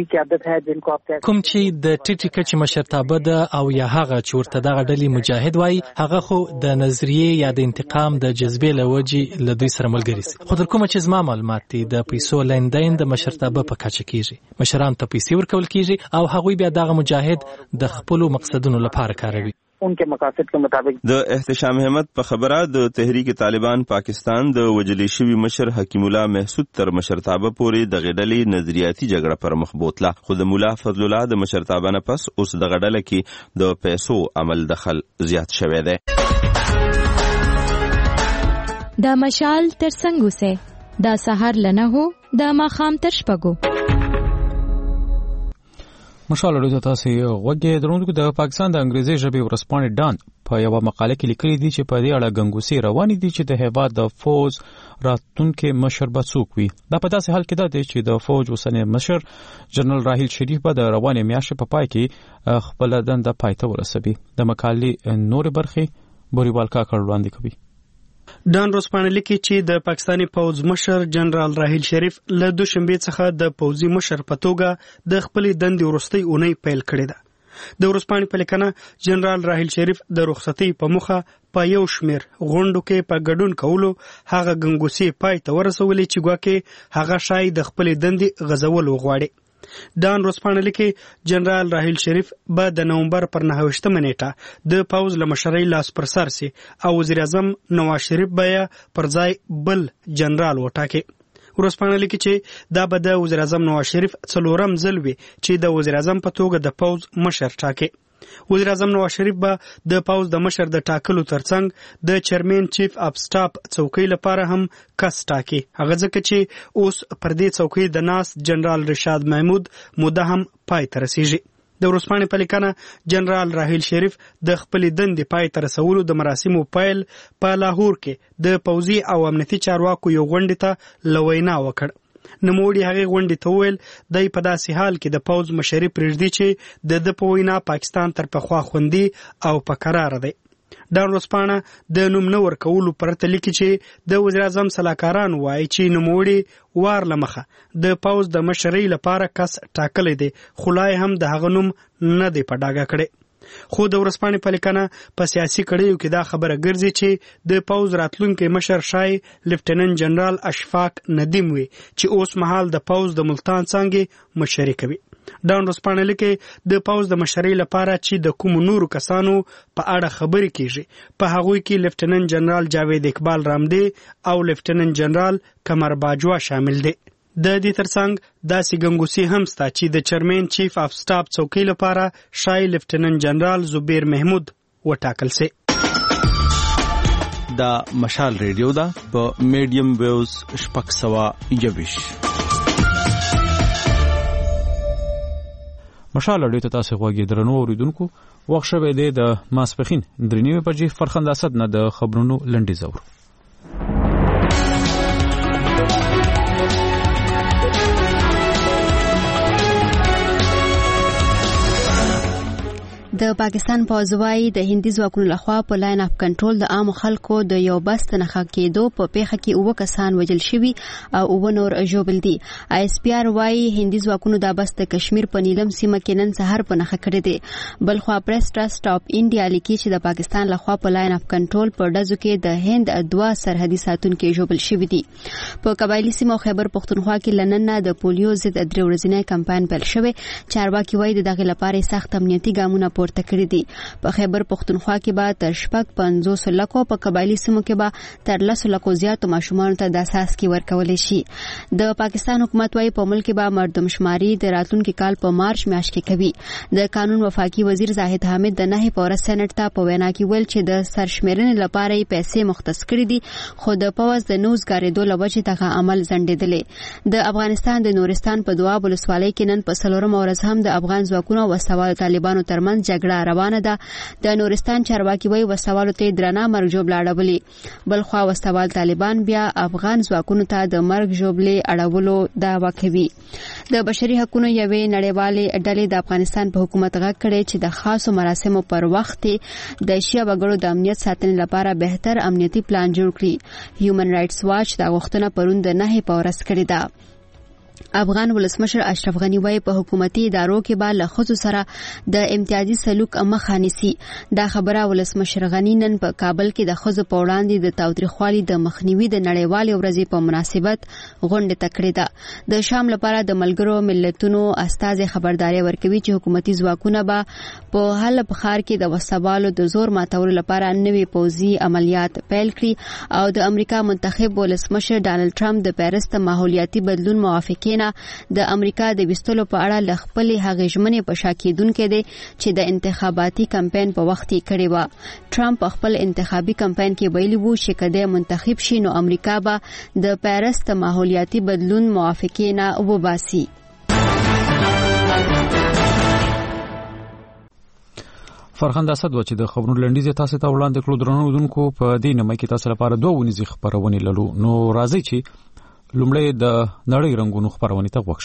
کوم چې د ټیټي کچې مشرتابه ده او یا هغه چې ورته دغه ډلې مجاهد وایي هغه خو د نظریې یا د انتقام د جذبې له وجې له دوی سره ملګري سي. خو تر کومه چې زما معلومات دي د پیسو لیندین د مشرتابه په کچه کېږي مشرانو ته پیسې ورکول کېږي او هغوی بیا دغه مجاهد د خپلو مقصدونو لپاره کاروي.
उनके मकासद के मुताबिक
د احتشام احمد په خبره د تحریک طالبان پاکستان د وجلی شوی مشر حکیم الله محسود تر مشرتابه پورې د غډلې نظریاتي جګړه پر مخ بوتله خو د مولا فضل الله د مشرتابه نه پس اوس د غډله کې د پیسو عمل دخل زیات شوی دی.
د مشال تر څنګه سه د سحر لنه هو د ماخام تر شپګو
مشال له تاسو وګورئ درونکو د پاکستان د انګریزي ژبې ورسپانې ډان په یو مقاله کې لیکلي دي چې په دې اړه غنګوسي روانې دي چې د هیواد د فوج راتلونکي مشر به څوک وي. دا په داسې حال کې ده چې د فوج اوسنی مشر جنرال راحیل شریف به د روانې میاشتې په پای کې خپل دنده پای ته ورسوي. د مقالې نور برخې بوريوال کاکړ وړاندې کوي.
ډان روسپانه لیکي چې د پاکستاني پوز مشر جنرال راحیل شریف له دوشنبه څخه د پوزي مشر په توګه د خپل دندې ورستۍ اونۍ پیل کړې ده. د ورسپانې په لیکنه جنرال راحیل شریف د رخصتۍ په مخه په یو شمیر غونډو کې په ګډون کولو هغه غنګوسي پای ته ورسولې چې ګواکې هغه شای د خپل دندې غزول وغواړي. ډان روسپانه لیکي جنرال راحیل شریف به د نومبر پر نهه نیټه د پوز له مشرۍ لاس پر سر سي او وزیر اعظم نواز شریف به پر ځای بل جنرال وټاکي. روسپانه لیکي چې دا به د وزیر اعظم نواز شریف څلورم ځل وي چې د وزیر اعظم په توګه د پوز مشر ټاکي. وزیر اعظم نواز شریف به د پوز د مشر د ټاکلو ترڅنګ د چیرمن چیف اف سټاف څوکۍ لپاره هم کس ټاکي. هغه ځکه چې اوس پر دې څوکۍ د ناس جنرال رشاد محمود موده هم پای ته رسیږي. د ورسپانې په لیکنه جنرال راحیل شریف د خپل دندې پای ته رسولو د مراسمو پیل په لاهور کې د پوزي او امنیتي چارواکو یو غونډې ته لوینا وکړ. نموړي هغه غونډې ته ویل د په داسې حال کې د پوز مشري پرېږدي چې د د په وینا پاکستان تر پخوا خوندي او په قرار دی. ډان روسپانه د نوم نه ورکولو پرته لیکي چې د وزیر اعظم سلاکاران وایي چې نوموړي وار لمخه د پوز د مشرۍ لپاره کس ټاکلی دی، خو لا هم د هغه نوم نه دی په ډاګه کړی. خو د ورځپاڼې په لیکنه په سیاسي کړیو کې دا خبره ګرځي چې د پوز راتلونکي مشر شای لیفټیننټ جنرال اشفاق ندیم وي چې اوس مهال د پوز د ملتان څانګې مشري کوي. ډان روسپانه لیکي د پوز د مشرۍ لپاره چې د کوم نورو کسانو په اړه خبرې کیږي په هغوی کې لیفټیننټ جنرال جاوید اقبال رامدی او لیفټیننټ جنرال قمر باجوا شامل دي. د دې ترڅنګ داسې ګنګوسي هم ستا چې د چیرمن چیف اف سټاف څوکۍ لپاره شای لیفټیننټ جنرال زبیر محمود وټاکل سي.
دا مشال ریډیو دا په میډیم ویوز شپږ سوه یویش. مشال اړیو ته تاسو غوږی درنو اوریدونکو، وخت شوه د ماسپخین درې نیمه بجې فرخنده اسد نه د خبرونو لنډی زور.
د پاکستان پوځوي د هندي ځواکونو لخوا په لاین اف کنټرول د عام خلکو د یو بس تنخه کېدو په پیښه کې اوه کسان وژل شوي او اوه نور ژوبل دي. آی اس پی آر وايي هندي ځواکونو دا بس د کشمیر په نیلم سیمه کې نن سهار په نخه کړی دی. بل خو پریس ټرست اف انډیا لیکي چې د پاکستان لخوا په لاین اف کنټرول په ډزو کې د هند دوا سرحدي ساتونکو ژوبل شوي دي. په قبایلی سیمه خیبر پختونخوا کې لنن د پولیو ضد درې ورځنی کمپاین پیل شوی. چارواکي وايي دغه لپاره سخت امنیتي ګامونه پورته کړی دي. په خیبر پختونخوا کې به تر شپږ پنځوس لکو، په قبایلی سیمو کې به تر لس لکو زیاتو ماشومانو ته د اساس کې ورکول شي. د پاکستان حکومت وايي په ملک کې به مردمشماري د راتلونکي کال په مارچ میاشت کې کوي. د قانون وفاقي وزیر زاهد حامد د نهي پور سېنات ته په وینا کې ویل چې د سرشمیرنې لپاره یې پیسې مختص کړې دي، خو د پوز د نوزګاریدو لوجه دغه عمل ځنډېدلې. د افغانستان د نورستان په دواب ولسوالۍ کې نن په څلورم ورځ هم د افغان ځواکونو او وسوال طالبانو ترمنځ جګړه روانه ده. د نورستان چارواکي وایي وسوالو ته درنه مرګ ژوبله اړولې، بل خو وسوال طالبان بیا افغان ځواکونو ته د مرګ ژوبلې اړولو دعوا کوي. د بشري حقوقو یوې نړیوالې ډلې د افغانستان په حکومت غږ کړی چې د خاصو مراسمو پر وخت د شیا وګړو د امنیت ساتنې لپاره بهتر امنیتي پلان جوړ کړي. هیومن رائټس واچ دا غوښتنه پرون د نهي په ورځ کړې ده. افغان ولسمشر اشرف غنی وايي په حکومتي ادارو کې به له ښځو سره د امتیازي سلوک مخه نیسي. دا خبره ولسمشر غنی نن په کابل کې د ښځو په وړاندې د تاوتریخوالي د مخنیوي د نړیوالې ورځې په مناسبت غونډه ته کړې ده. د شام لپاره د ملګرو ملتونو استازي خبرداري ورکوي چې حکومتي ځواکونه به په حلب ښار کې د وسوالو د زور ماتولو لپاره نوې پوځي عملیات پیل کړي او د امریکا منتخب ولسمشر ډانلډ ټرمپ د پیرس د ماحولیاتي بدلون موافقې د امریکا د وستلو په اړه ل خپل هغه ژمنې په شا کېدونکې دي چې د انتخاباتي کمپاین په وخت کې کړې و. ټرمپ خپل انتخابي کمپاین کې ویلي وو چې کله منتخب شي نو امریکا به د پیرس د ماحولیاتي بدلون موافقې نه وباسي.
فرخنده اسد و چې د خبرونو لنډیز تاسو ته وړاندې کړو. درنو اوریدونکو په دې نیمه کې تاسو لپاره دوه ونیزي خبرونه لرو، نو راځي چې لومړی د نړۍ رنگونو خبرونه ته وښو.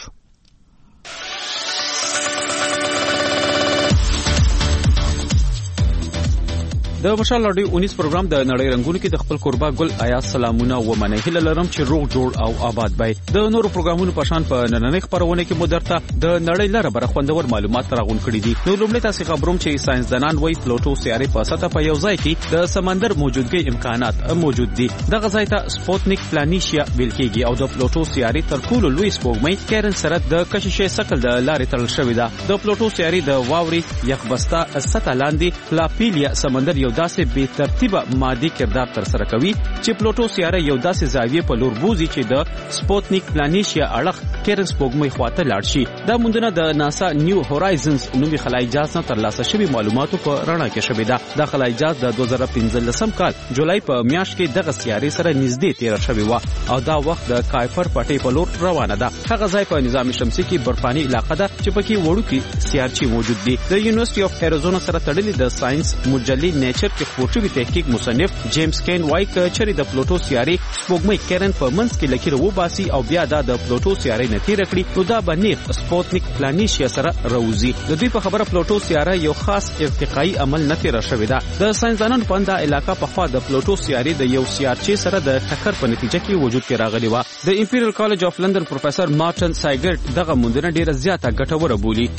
د مشال لړۍ اونیس پروګرام د نړۍ رنگونو کې د خپل قربا ګل آیا سلامونه و منه هله لرم چې روغ جوړ او آباد بای. د نورو پروګرامونو په شان په نننۍ خبرونه کې مو درته د نړۍ لاره بر خوندور معلومات راغون کړي دي. نو لومړی تاسو خبروم چې ساينسدانان وایي پلوټو سیارې په سطح په یو ځای کې د سمندر موجودګي امکانات موجود دي. دغه ځای ته سپوتنیک پلانیشیا ویل کېږي او د پلوټو سیارې تر ټولو لوی سپوږمۍ کیرن سره د کشش شکل د لارې تړل شوې ده. د پلوټو سیارې د واوري یخبستا سطح لاندې پلاپیلیا سمندر یو داسې به ترتیبه مادي کردار تر سره کوي چې پلوټو سیاره یو داسې زاویه په لور بوزي چې د سپوتنیک پلانیشیا اړخ کیرن سپوږمۍ خواته لاړ شي. دا موندنه د ناسا نیو هورایزنز نومي خلای جهاز نه ترلاسه شوی معلوماتو په رڼا کې شوی ده. د خلای جهاز د دوه زره پنځلسم کال جولای په میاشت کې دغه سیارې سره نږدې تیر شوی و او دا وخت د کایپر پټي په لور روانه ده. هغه ځای په نظام شمسي کې برفاني علاقه ده چې پکې وړوکی سیارچی موجود دي. د یونیورسيټي اف اریزونا سره تړلې د ساينس مجلې نیچر کې خپور شوی تحقیق مصنف جیمز کین وایي چې د پلوټو سیارې سپوږمۍ کیرن په منځ کې لکیر و باسي او بیا دا د پلوټو سیارې نه تیر کړي نو دا باندې سپوتنیک پلانیشیا سره راوځي. د دوی په خبره پلوټو سیاره یو خاص ارتقایي عمل نه تیر شوی دا. د ساينسدانانو په اند علاقه په خوا د پلوټو سیارې د یو سیارچې سره د ټکر په نتیجه کې وجود کې راغلی و. د امپیریل کالج اف لندن پروفیسور مارټن سایګرټ دغه موندنه ډیره زیاته ګټوره بولي.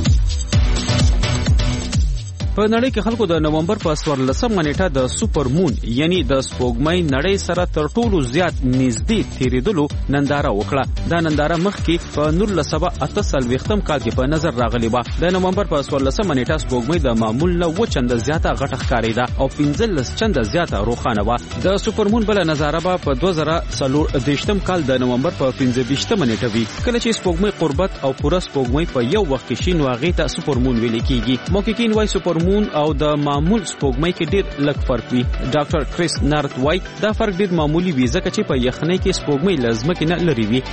په نړۍ کې خلکو د نومبر په څوارلسمه نیټه د سوپر مون یعنی د سپوږمۍ نړۍ سره تر ټولو زیات نږدې تیریدلو ننداره وکړه. دا ننداره مخکې په نولس سوه اته څلوېښتم کال کې په نظر راغلی و. د نومبر په څوارلسمه نیټه سپوږمۍ د معمول نه اووه چنده زیاته غټه ښکارېده او پنځلس چنده زیاته روښانه وه. د سوپر مون بله نظاره به په دوه زره څلور دېرشم کال د نومبر په پنځه ویشتمه نیټه وي. کله چې سپوږمۍ قربت او پوره سپوږمۍ په یو وخت کې شي نو هغې ته سوپر مون ویل کېږي. محققین وایي سوپر مون او د معمول سپوږمۍ کې ډېر لږ فرق وي. ډاکټر کریس نارت وایي دا فرق ډېر معمولی وي ځکه چې په یخنۍ کې سپوږمۍ له ځمکې نه لرې وي.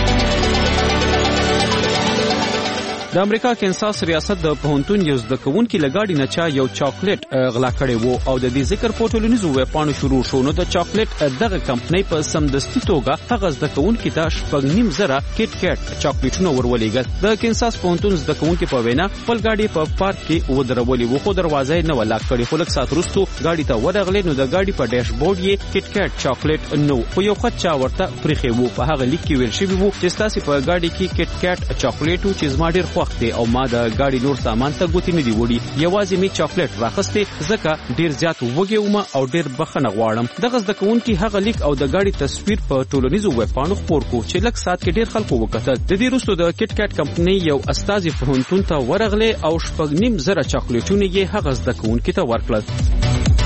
د امریکا کینساس ریاست د پوهنتون یو زده کوونکي له ګاډي نه چا یو چاکلیټ غلا کړی وو او د دې ذکر په ټولنیزو ویبپاڼو شروع شو. نو د چاکلیټ دغه کمپنۍ په سمدستي توګه هغه زده کوونکي ته شپږ نیم زره کیټ کیټ چاکلیټونه ورولېږل. د کینساس پوهنتون زده کوونکي په وینا خپل ګاډي په پارک کې ودرولې وو خو دروازه یې نه وه لاک کړې. خو لږ ساعت وروستو ګاډي ته ورغلې نو د ګاډي په ډیشبورډ یې کیټ کیټ چاکلیټ نه و خو یو خط چا ورته پرېښی وو. په هغه لیک کې ویل شوي وو چې ستاسې په ګاډي کې کیټ کیټ چاکلیټ و چې زما ډېر خوښ دی او ما د ګاډي نور سامان ته ګوتې نه دي وړي. یوازې مې چاکلیټ راخستې ځکه ډېر زیات وږی وم او ډېر بخښنه غواړم. دغه زده کوونکي هغه لیک او د ګاډي تصویر په ټولنیزو ویبپاڼو خپور کړو چې لږ ساعت کې ډېر خلکو وکتل. د دې وروسته د کیټ کیټ کمپنۍ یو استازي پوهنتون ته ورغلی او شپږ نیم زره چاکلیټونه یې هغه زده کوونکي ته ورکړل.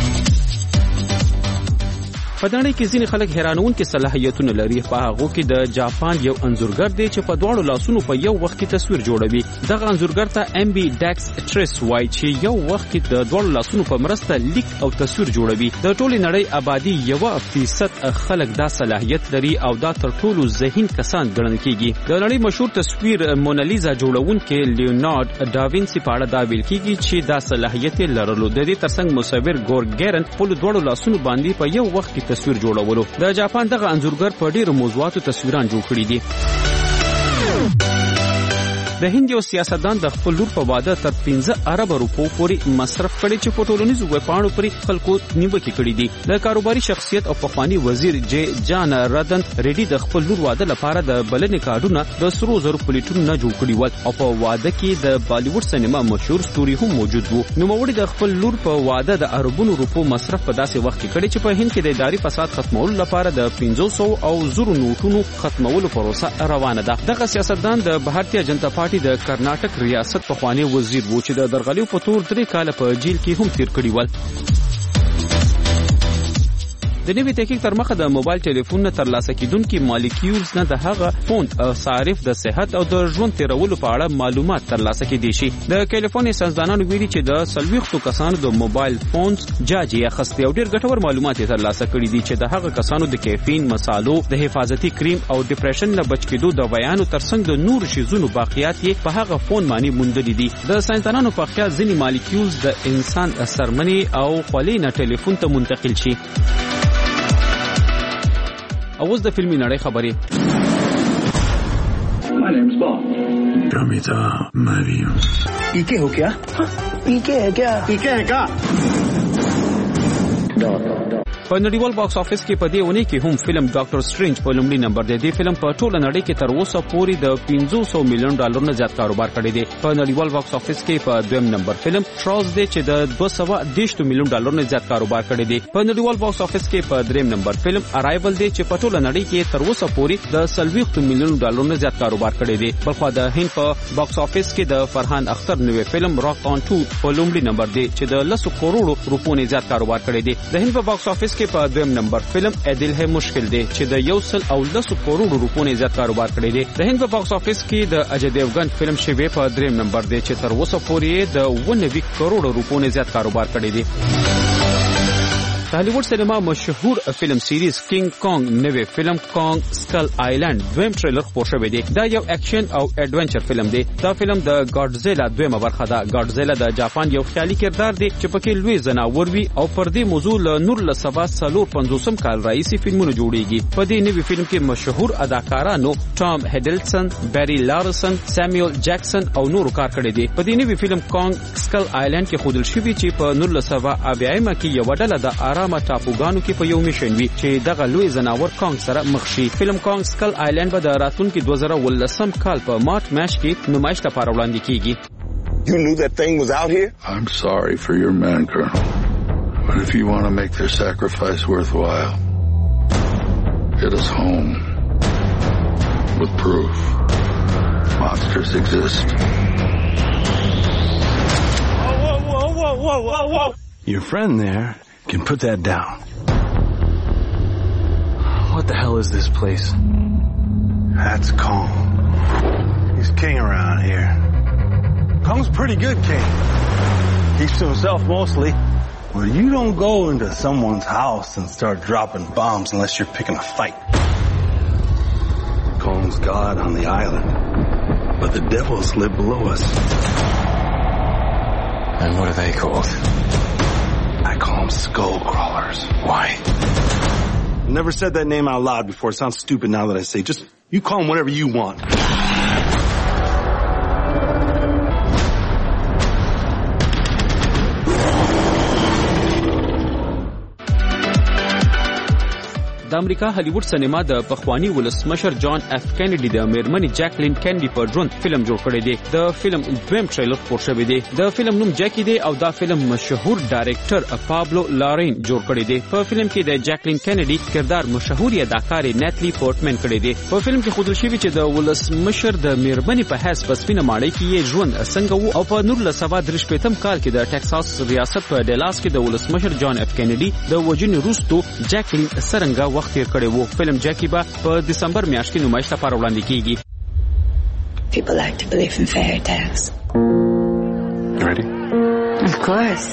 په نړۍ کې ځینې خلک حیرانونکي صلاحیتونه لري. په هغو کې د جاپان یو انځورګر دی چې په دواړو لاسونو په یو وخت کې تصویر جوړوي. دغه انځورګر ته ام بي ډاکس ټریس وایي چې یو وخت کې د دواړو لاسونو په مرسته لیک او تصویر جوړوي. د ټولې نړۍ آبادی یو فیصد خلک دا صلاحیت لري او دا تر ټولو ذهین کسان ګڼل کېږي. د نړۍ مشهور تصویر مونالیزا جوړونکي لیونارډ داوینسي په اړه دا ویل کېږي چې دا صلاحیت لرلو. د دې ترڅنګ مصور ګورګرن په دواړو لاسونو باندې په یو وخت کې تصویر جوړولو. د جاپان دغه انځورګر په ډیرو موضوعاتو تصویران جوړ کړي دي. د هند یو سیاستدان د خپل لور په واده تر پنځه ارب روپو پورې مصرف کړي چې په ټولنیزو ویبپاڼو پرې خلکو نیوکې کړي دي. د کاروباري شخصیت او پخوانی وزیر جے جان ردن ریډي د خپل لور واده لپاره د بلنې کارډونه د سرو زرو پلیټونو نه جوړ کړي ول او په واده کې د بالیوډ سینما مشهور ستوري هم موجود وو. نوموړي د خپل لور په واده د اربونو روپو مصرف په داسې وخت کې کړي چې په هند کې د اداري فساد ختمولو لپاره د پنځه سوه او زرو نوټونو ختمولو پروسه روانه ده. دغه سیاستدان د بھارتیه جنتا پارټي د کرناټک ریاست پخوانی وزیر وو چې د درغلیو په تور درې کاله په جیل کې هم تیر کړي ول. د نوي تحقیق تر مخه د موبایل ټلیفون نه ترلاسه کیدونکي مالیکیولز نه د هغه فوند صارف د صحت او د ژوند تیرولو په اړه معلومات ترلاسه کیدي شي. د کالیفورنیا ساينسدانانو ویلي چې د سلويختو کسانو د موبایل فونز جاجي اخستي او ډیر ګټور معلومات ترلاسه کړي دي چې د هغه کسانو د کیفین، مسالو، د حفاظتي کریم او ډیپریشن نه بچ کېدو د ویانو ترڅنګ د نور شیزونو باقیات یې په هغه فون باندې موندلي دي. د ساينسدانانو په خیال ځینې مالیکیولز د انسان سرمنې او خولې نه ټلیفون ته منتقل شي. اوس د فلمي نړۍ خبرې.
My name's Bob. Ramita Mariam. पीके हो क्या? पीके है क्या? पीके है क्या?
په نړیوال باکس افیس کې په دې ونی کې هم فلم ډاکټر سټرینج په لومړي نمبر دی. د فلم په ټوله نړۍ کې تر اوسه پورې د پنځه سوه میلیون ډالر نه زیات کاروبار کړی دی. په نړیوال باکس افیس کې په دویم نمبر فلم تراز دی چې د دوه سوه دېرش میلیون ډالر نه زیات کاروبار کړی دی. په نړیوال باکس افیس کې په دریم نمبر فلم ارایول دی چې په ټوله نړۍ کې تر اوسه پورې د سلويخت میلیون ډالر نه زیات کاروبار کړی دی. بلخو د هند په باکس افیس کې د فرحان اختر نوې فلم راک آن ټو په لومړي نمبر دی چې د لسو کروڑو روپو نه زیات کاروبار کړی دی. د هند په باکس افیس کې په دویم نمبر فلم ادل ہے مشکل دی چې د یو سل او لسو کروڑو روپو نه زیات کاروبار کړی دی. د هند په باکس افیس کې د اجے دیوګن فلم شیوه په دریم نمبر دی چې تر اوسه پورې د اوه نوي کروڑو روپو نه زیات کاروبار کړی دی. هالیوډ سینما مشهور فلم سیریز کینګ کانګ نوې فلم کانګ سکل آیلند دویم ټریلر خپور شوی دی. دا یو اکشن او ایڈونچر فلم دی. دا فلم د ګاډزیلا دویمه برخه ده. ګاډزیلا د جاپان یو خیالي کردار دی چې پکې لوی زناور وي او پر دې موضوع له نور له سبا سلور پنځوسم کال راځي فلمونه جوړیږي. په دې نوې فلم کې مشهور اداکارانو ټام هډلسن، بیری لارسن، سیموئل جکسن او نورو کار کړی دی. په دې نوې فلم کانګ سکل آیلند کې خودل شوی چې په نور له سبا اویایم کې یو ډله د آرامه ټاپوګانو کې په یو میشن وي چې دغه لوی زناور کانګ سره مخ شي. فلم کانګ سکل آیلند به د راتلونکي دوه زره ولسم کال په مارچ میاشت کې نمایش لپاره وړاندې کیږي.
You knew that thing was out here?
I'm sorry for your men, Colonel. But if you want to make their sacrifice worthwhile, get us home with proof. Monsters exist.
Whoa, whoa, whoa, whoa, whoa, whoa, whoa.
Your friend there can put that down.
What the hell is this place?
That's Kong. He's king around here.
Kong's pretty good king. Keeps to himself mostly.
Well, you don't go into someone's house and start dropping bombs unless you're picking a fight. Kong's God on the island, but the devils live below us.
And what are they called?
I call them skull crawlers.
Why?
Never said that name out loud before. It sounds stupid now that I say. Just, you call them whatever you want.
د امریکا هالیوډ سینما د پخوانی ولسمشر جان اف کینیډي د میرمنې جاکلین کینیډي په ژوند فلم جوړ کړی دی. د فلم دویم ټریلر خپور شوی دی. د فلم نوم جاکی دی او دا فلم مشهور ډایرکټر پابلو لارین جوړ کړی دی. په فلم کې د جاکلین کینیډي کردار مشهور اداکار نیټلی پورټمن کړی دی. په فلم کې ښودل شوی چې د ولسمشر د میرمنې په حیث په سپینه ماڼۍ کې یې ژوند څنګه وو او په نور له سوا درې شپېتم کال کې د ټکساس ریاست په ډلاس کې د ولسمشر جان اف کینیډي د وژنې وروسته جاکلین څرنګه وخت تیر کړی وو. فلم جاکی به په دسمبر میاشت کې نمایش لپاره وړاندې کیږي.
People like to believe in fairy tales.
You ready?
Of course.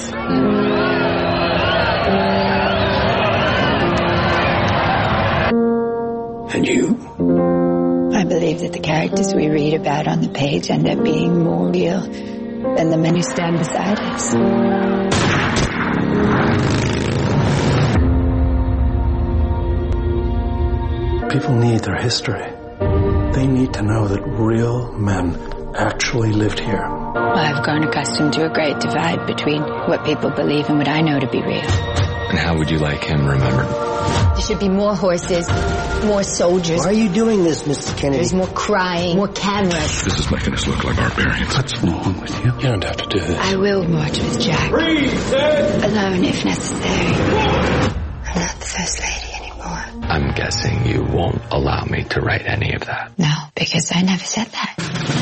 And you?
I believe that the characters we read about on the page end up being more real than the men who stand beside us.
People need their history. They need to know that real men actually lived here.
Well, I've grown accustomed to a great divide between what people believe and what I know to be real.
And how would you like him remembered?
There should be more horses, more soldiers.
Why are you doing this, Missus Kennedy?
There's more crying, more cameras.
This is making us look like barbarians. What's wrong with you? You don't have to do this.
I will march with Jack.
Freeze!
Alone if necessary. I'm not the First Lady anymore.
I'm guessing you won't allow me to write any of that.
No, because I never said that.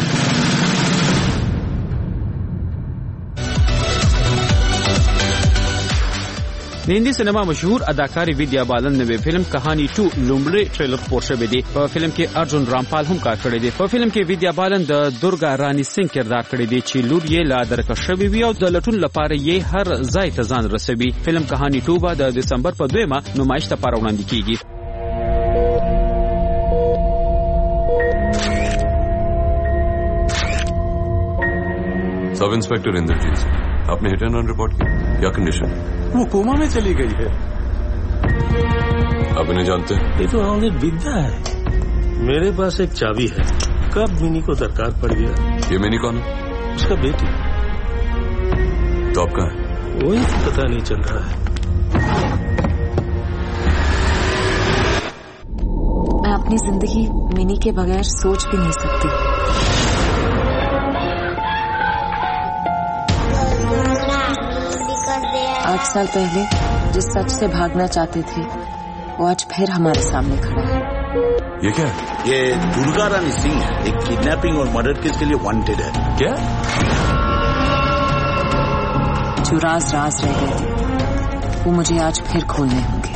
د هندي سینما مشهور اداکار ویدیا بالن نوې فلم کہانی ټو لومړی ټریلر خپور شوی دی. په فلم کې ارجن رامپال هم کار کړی دی. په فلم کې ویدیا بالن د دورګا رانی سنگ کردار کړی دی چې لور یې لا درکه شوی وي او د لټون لپاره یې هر ځای ته ځان رسوي. فلم کہانی ټو به د دسمبر په دویمه نمایش لپاره وړاندې کیږي.
Sub inspector Indrajit, आपने hit and run report की? क्या कंडीशन?
वो कोमा में चली गई है.
आप इन्हें जानते हैं?
ये तो अमृत विद्या है. मेरे पास एक चाबी है. कब मिनी को दरकार पड़ गया.
ये मिनी कौन है?
उसका बेटी.
तो आपका है?
वही पता नहीं चल रहा है.
मैं अपनी जिंदगी मिनी के बगैर सोच भी नहीं सकती. आठ साल पहले जिस सच से भागना चाहते थे वो आज फिर हमारे सामने खड़ा है.
ये क्या है?
ये दुर्गा रानी सिंह है. एक किडनैपिंग और मर्डर केस के लिए वांटेड है.
क्या?
जो राज राज रह गए थे वो मुझे आज फिर खोलने होंगे.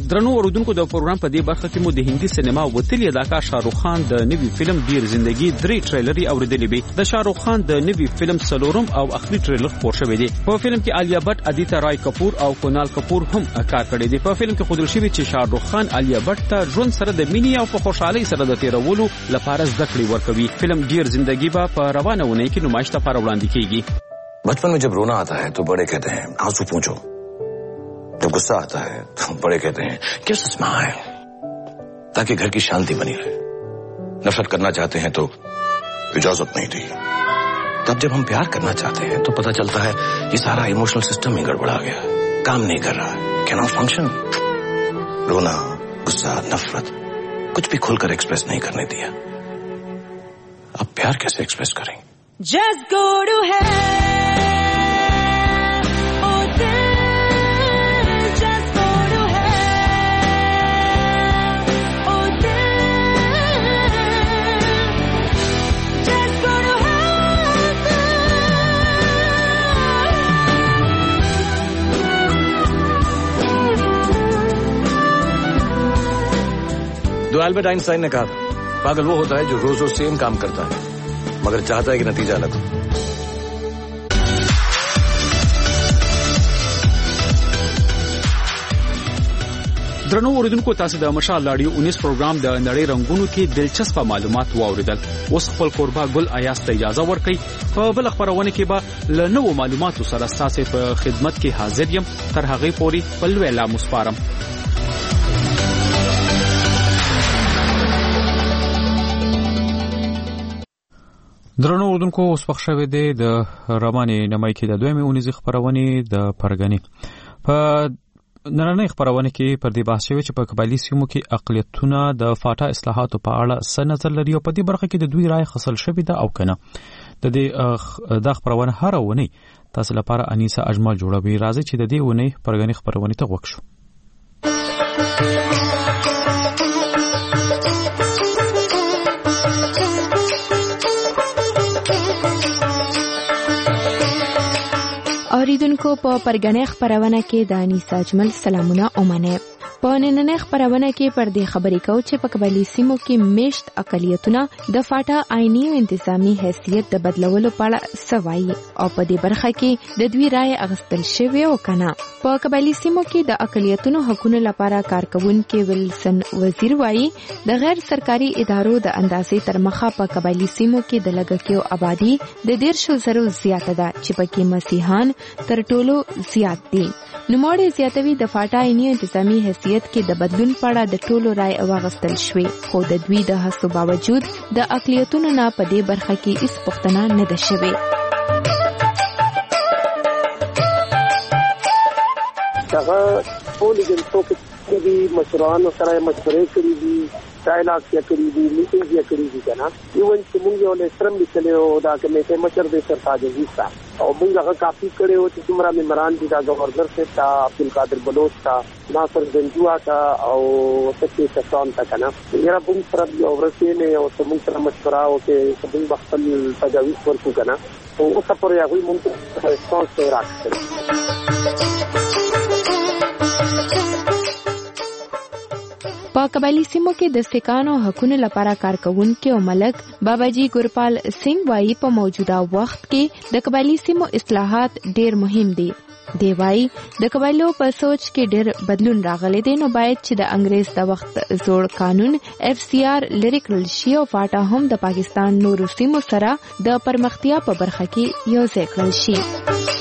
درنو اوردونکو د پروګرام په دې برخه کې مو د هندي سینما وتلی اداکار شاهرخ خان د نوي فلم ډیر زندگی درې ټریلر اوریدلې به د شاهرخ خان د نوي فلم سلورم او اخري ټریلر خبر شوی دی. په فلم کې آلیا بټ، ادیتا رای کپور او کونال کپور هم کار کړی دی. په فلم کې خودل شوی چې شاهرخ خان آلیا بټ ته ژوند سره د مینی او په خوشحالي سره د تیرولو لپاره زده کړې ورکوي. فلم ډیر زندگی به په روانه ونې کې نمایش ته پر وړاندې کیږي.
बचपन में जब रोना आता है तो बड़े कहते हैं आंसू पोंछो, जब गुस्सा आता है तो बड़े कहते हैं किस स्माइल, ताकि घर की शांति बनी रहे. नफरत करना चाहते हैं तो इजाजत नहीं दी. तब जब हम प्यार करना चाहते हैं तो पता चलता है ये सारा इमोशनल सिस्टम ही गड़बड़ा गया, काम नहीं कर रहा, कैन नॉट फंक्शन. रोना, गुस्सा, नफरत कुछ भी खुलकर एक्सप्रेस नहीं करने दिया. अब प्यार कैसे एक्सप्रेस करेंगे?
Just go to hell.
जो एल्बर्ट आइंस्टाइन ने कहा था, पागल वो होता है जो रोज रोज सेम काम करता है मगर चाहता है कि नतीजा अलग हो.
درنو اوریدونکو تاسو د مشال رادیو انیس پروګرام د نړۍ رنگونو کې دلچسپ معلومات واوریدل. اوس خپل قربا ګل ایاس ته اجازه ورکړئ. په بل خبرونه کې به له نوو معلوماتو سره تاسو په خدمت کې حاضر یم. تر هغه پورې په لوی اعلان مسپارم. درنو اوردونکو اوس وخت شوه د رواني نمای کې د دویمه اونیزه خبرونه د پرګنی په نړۍ خبرونه کې پر دې بحث شوی چې په قبایلی سیمو کې اقلیتونه د فاټا اصلاحاتو په اړه څه نظر لري او په دې برخه کې د دوی رائے خصل شوی ده او کنه. د دې د خبرونه هر ونی تاسو لپاره انیسه اجمل جوړوي. راځي چې د دې ونی پرګنی خبرونه ته وښو.
اوریدونکو په پرګنې خبرونه کې د انیسا اجمل سلامونه اومنه. په نننۍ خبرونه کې پر دې خبرې کوو چې په قبایلی سیمو کې میشت اقلیتونه د فاټا آئینی او انتظامی حیثیت د بدلولو په اړه سوایي او په دې برخه کې د دوی رائے اغستل شوی او کنه. په قبایلی سیمو کې د اقلیتونو حقوقو لپاره کارکونکو ویلسن وزیر وایي د غیر سرکاري ادارو د اندازې تر مخه په قبایلی سیمو کې د لګکیو آبادی د ډیر شو زرو زیاته ده چې پکې مسیحان تر ټولو زیات دي. نوموړی زیاتوي د فاټا آئینی انتظامی حیثیت کې د بدلون په اړه د ټولو رائے واغستل شوی، خو د دوی د هڅو باوجود د اقلیتونو نه په دې برخه کې هیڅ پوښتنه نه ده شوې.
هغه ټول د ټوپک د مشرانو سره مشورې کړې دي، ډایلاګ یې کړی دی، میټینګ یې کړی دی کنه. ایون چې موږ یو لیسرم لیکلو دا کمیټه مشر د سرتاج عزیز او موږ هغه کاپی کړو چې څومره ممبران دي دا گورنر سے تا عبدالقادر بلوچ تا ناصر جنجوا تا او سچې کسان تا کنه. یره موږ سره یو ورسې نه او موږ سره مشوره او چې موږ خپل تجاویز ورکو کنه او اوس پر یو موږ ریسپانس راکړو.
په قبایلی سیمو کې د سکانو حقوقو لپاره کارکونکو ملک باباجی ګورپال سنگ وايي په موجوده وخت کې د قبایلی سیمو اصلاحات ډېر مهم دي. دی وايي د قبایلو په سوچ کې ډېر بدلون راغلی دی، نو باید چې د انګريز د وخت زوړ قانون اف سی آر لری کړل شي او فاټا هم د پاکستان نورو سیمو سره د پرمختیا په برخه کې یو ځای کړل شي.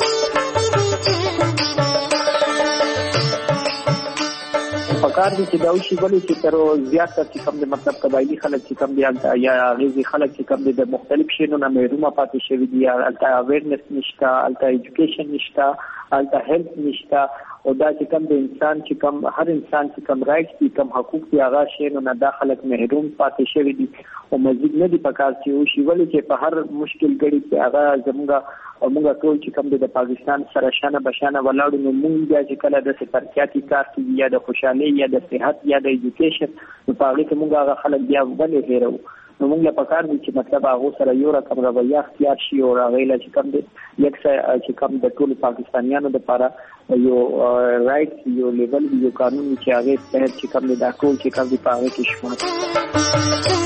پکار دي چې دا وشي ولې چې تر زیات چې کوم د مطلب قبایلی خلک چې کوم دي یا غیزي خلک چې کوم دي د مختلف شینو نه محروم پاتې شوی دي، الته اویرنس نشته، الته ایجوکیشن نشته، الته هیلث نشته او دا چې کوم د انسان چې کوم هر انسان چې کوم رائټس دي کوم حقوق دي هغه شینو نه دا خلک محروم پاتې شوی دي او مزید نه دي پکار چې وشي ولې چې په هر مشکل غړي کې هغه زموږ او موږ ټول چې کوم د پاکستان سره شانه بشانه ولاړو نو موږ چې کله د سفارتیاتي کار کې یا د خوشحالي یا د صحت یا د ایجوکیشن په اړه کې موږ هغه خلک بیا ولې هیرو نو موږ له پکار دي چې مطلب هغه سره یو رقم رویه اختیار شي او هغه له چې کم دي یک څه چې کم د ټول پاکستانیانو لپاره یو رائټ یو لیول یو قانون چې هغه تحت چې کم دي دا ټول چې کم دي په هغه کې شمول.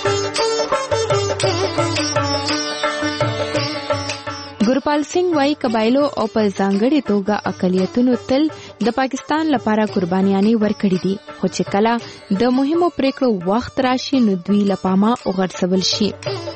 ګورپال سنگ وايي قبایلو او په ځانګړي توګه اقلیتونو تل د پاکستان لپاره قربانياني ورکړې دي خو چې کله د مهمو پریکړو وخت راشي نو دوی لپاره وګرځول شي.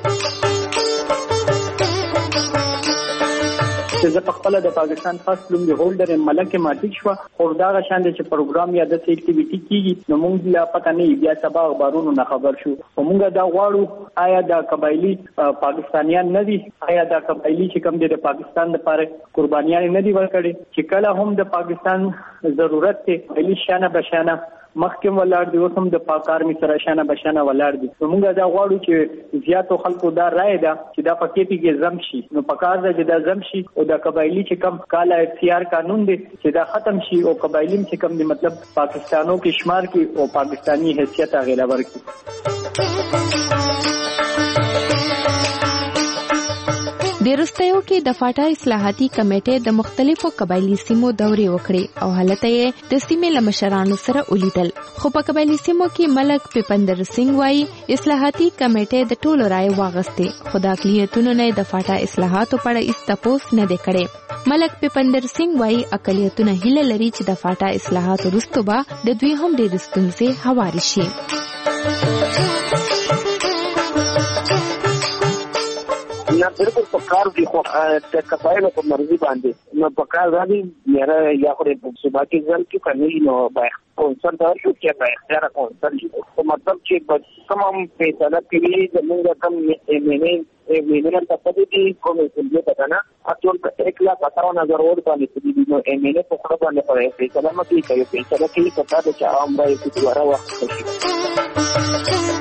چې په خپل د پاکستان فرست لوم دی هولډر ملک ماتیک شو خو دا غشان چې پروګرام یا د اکټیویټی کیږي نو موږ لا پته نه بیا سبا خبرونو نه خبر شو او موږ دا غواړو آیا د قبایلی پاکستانیان نه دي آیا د قبایلی چې کوم د پاکستان لپاره قربانیان نه دي ورکړي چې کله هم د پاکستان ضرورت ته قبایلی شانه بشانه مخکې ولر دی اوس هم د پاکار می سره شانه بشانه ولر دي موږ دا غواړو چې زیاتو خلکو دا رائے ده چې دا پکې پیږي زم شي نو پکار ده چې دا زم شي او د قبایلی چې کم کاله اختیار قانون دی چې دا ختم شي او قبایلی چې کم دی مطلب پاکستانو کې شمار کې او پاکستانی حیثیت هغه لور کې.
د رستیو کې د فاټا اصلاحاتي کمیټې د مختلفو قبایلی سیمو دورې وکړې او حالت یې د سیمې له مشرانو سره ولیدل خو په قبایلی سیمو کې ملک پیپندر سنگ وايي اصلاحاتي کمیټې د ټولو رائے واغستې خو د اقلیتونو نه د فاټا اصلاحاتو په اړه هیڅ تپوس نه دی کړی. ملک پیپندر سنگ وايي اقلیتونه هیله لري چې د فاټا اصلاحاتو وروسته به د دوی هم ډېرې ستونزې هوارې شي.
نه بالکل پکار دي خو د قبایلو په مرضی باندې نو پکار راځي میرا یا خو د صوبا کې ځل کې کني نو به کونسل دا شو چې به اختیار کونسل په مطلب چې تمام فیصله کوي د موږ کم ایمنه ایمنه تاسو دې کومه څه پتا نه اټول ایک لاکھ اٹھاون ہزار اور باندې دې نو ایمنه په خپل باندې پرې فیصله مکه کوي فیصله کوي پتا ده چې عام راي کې دواره وخت شي.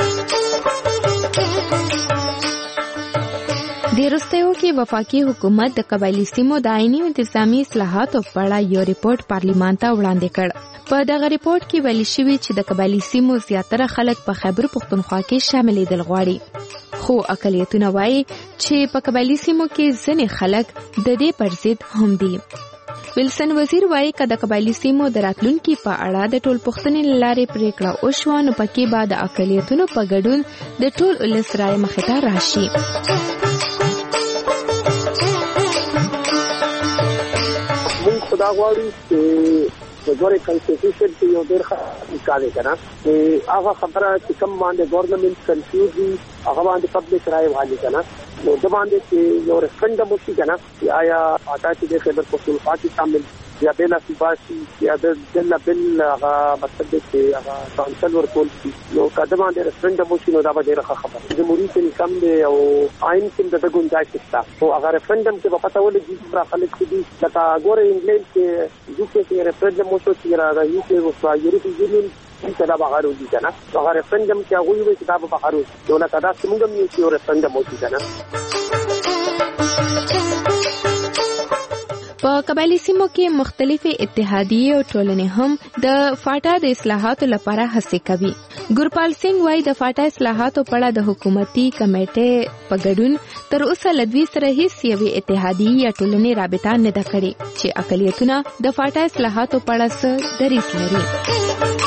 د رستیو کې وفاقي حکومت د قبایلی سیمو د آئینی انتظامی اصلاحاتو په اړه یو ریپورت پارلیمان ته وړاندې کړ. په دغه ریپورت کې ویل شوی چې د قبایلی سیمو زیاتره خلک په خیبر پختونخوا کې شاملېدل غواړي خو اقلیتونه وایي چې په قبایلی سیمو کې ځینې خلک د دې پر ضد هم دي. ویلسن وزیر وایي چې د قبایلی سیمو د راتلونکي په اړه د ټول پښتنې لارې پریکړه وشوه نو پکې به د اقلیتونو په ګډون د ټول ولس رائے مخې ته راشي.
خدا غواړي چې د ګوري کنسټیټیوشن کې یو ډېر ښه نکاله کړه چې هغه خبره چې کوم باندې ګورنمنت کنفیوز دي هغه باندې پبلک رائے والی کړه نو د باندې چې یو ریفرندم وشي کنه چې آیا اټا چې د خیبر پختونخوا کې شامل یا بل اسباسي یا د جل بل هغه مطلب چې هغه کونسل ورکول شي نو کله باندې ریفرندم وشي نو دا به ډېر ښه خبره جمهوریت کې کم دی او آئین کې د گنجائش شته او هغه ریفرندم کې په پتا ولګي چې پر خلک دي لکه ګوره انګلند کې یو کې ریفرندم وشو چې را یو کې وسو یورپی یونین چې دا بغارو دي کنه هغه ریفرندم کې هغه وی چې دا به بغارو نو لکه دا څنګه مې چې ریفرندم وشي کنه.
په قبایلی سیمو کې مختلفې اتحادیې او ټولنې هم د فاټا د اصلاحاتو لپاره هڅې کوي. ګورپال سنگ وايي د فاټا اصلاحاتو په اړه د حکومتي کمیټې په ګډون تر اوسه لدوی سره هیڅ یوې اتحادیې یا ټولنې رابطه نه ده کړې چې اقلیتونه د فاټا اصلاحاتو په اړه څه دریځ لري.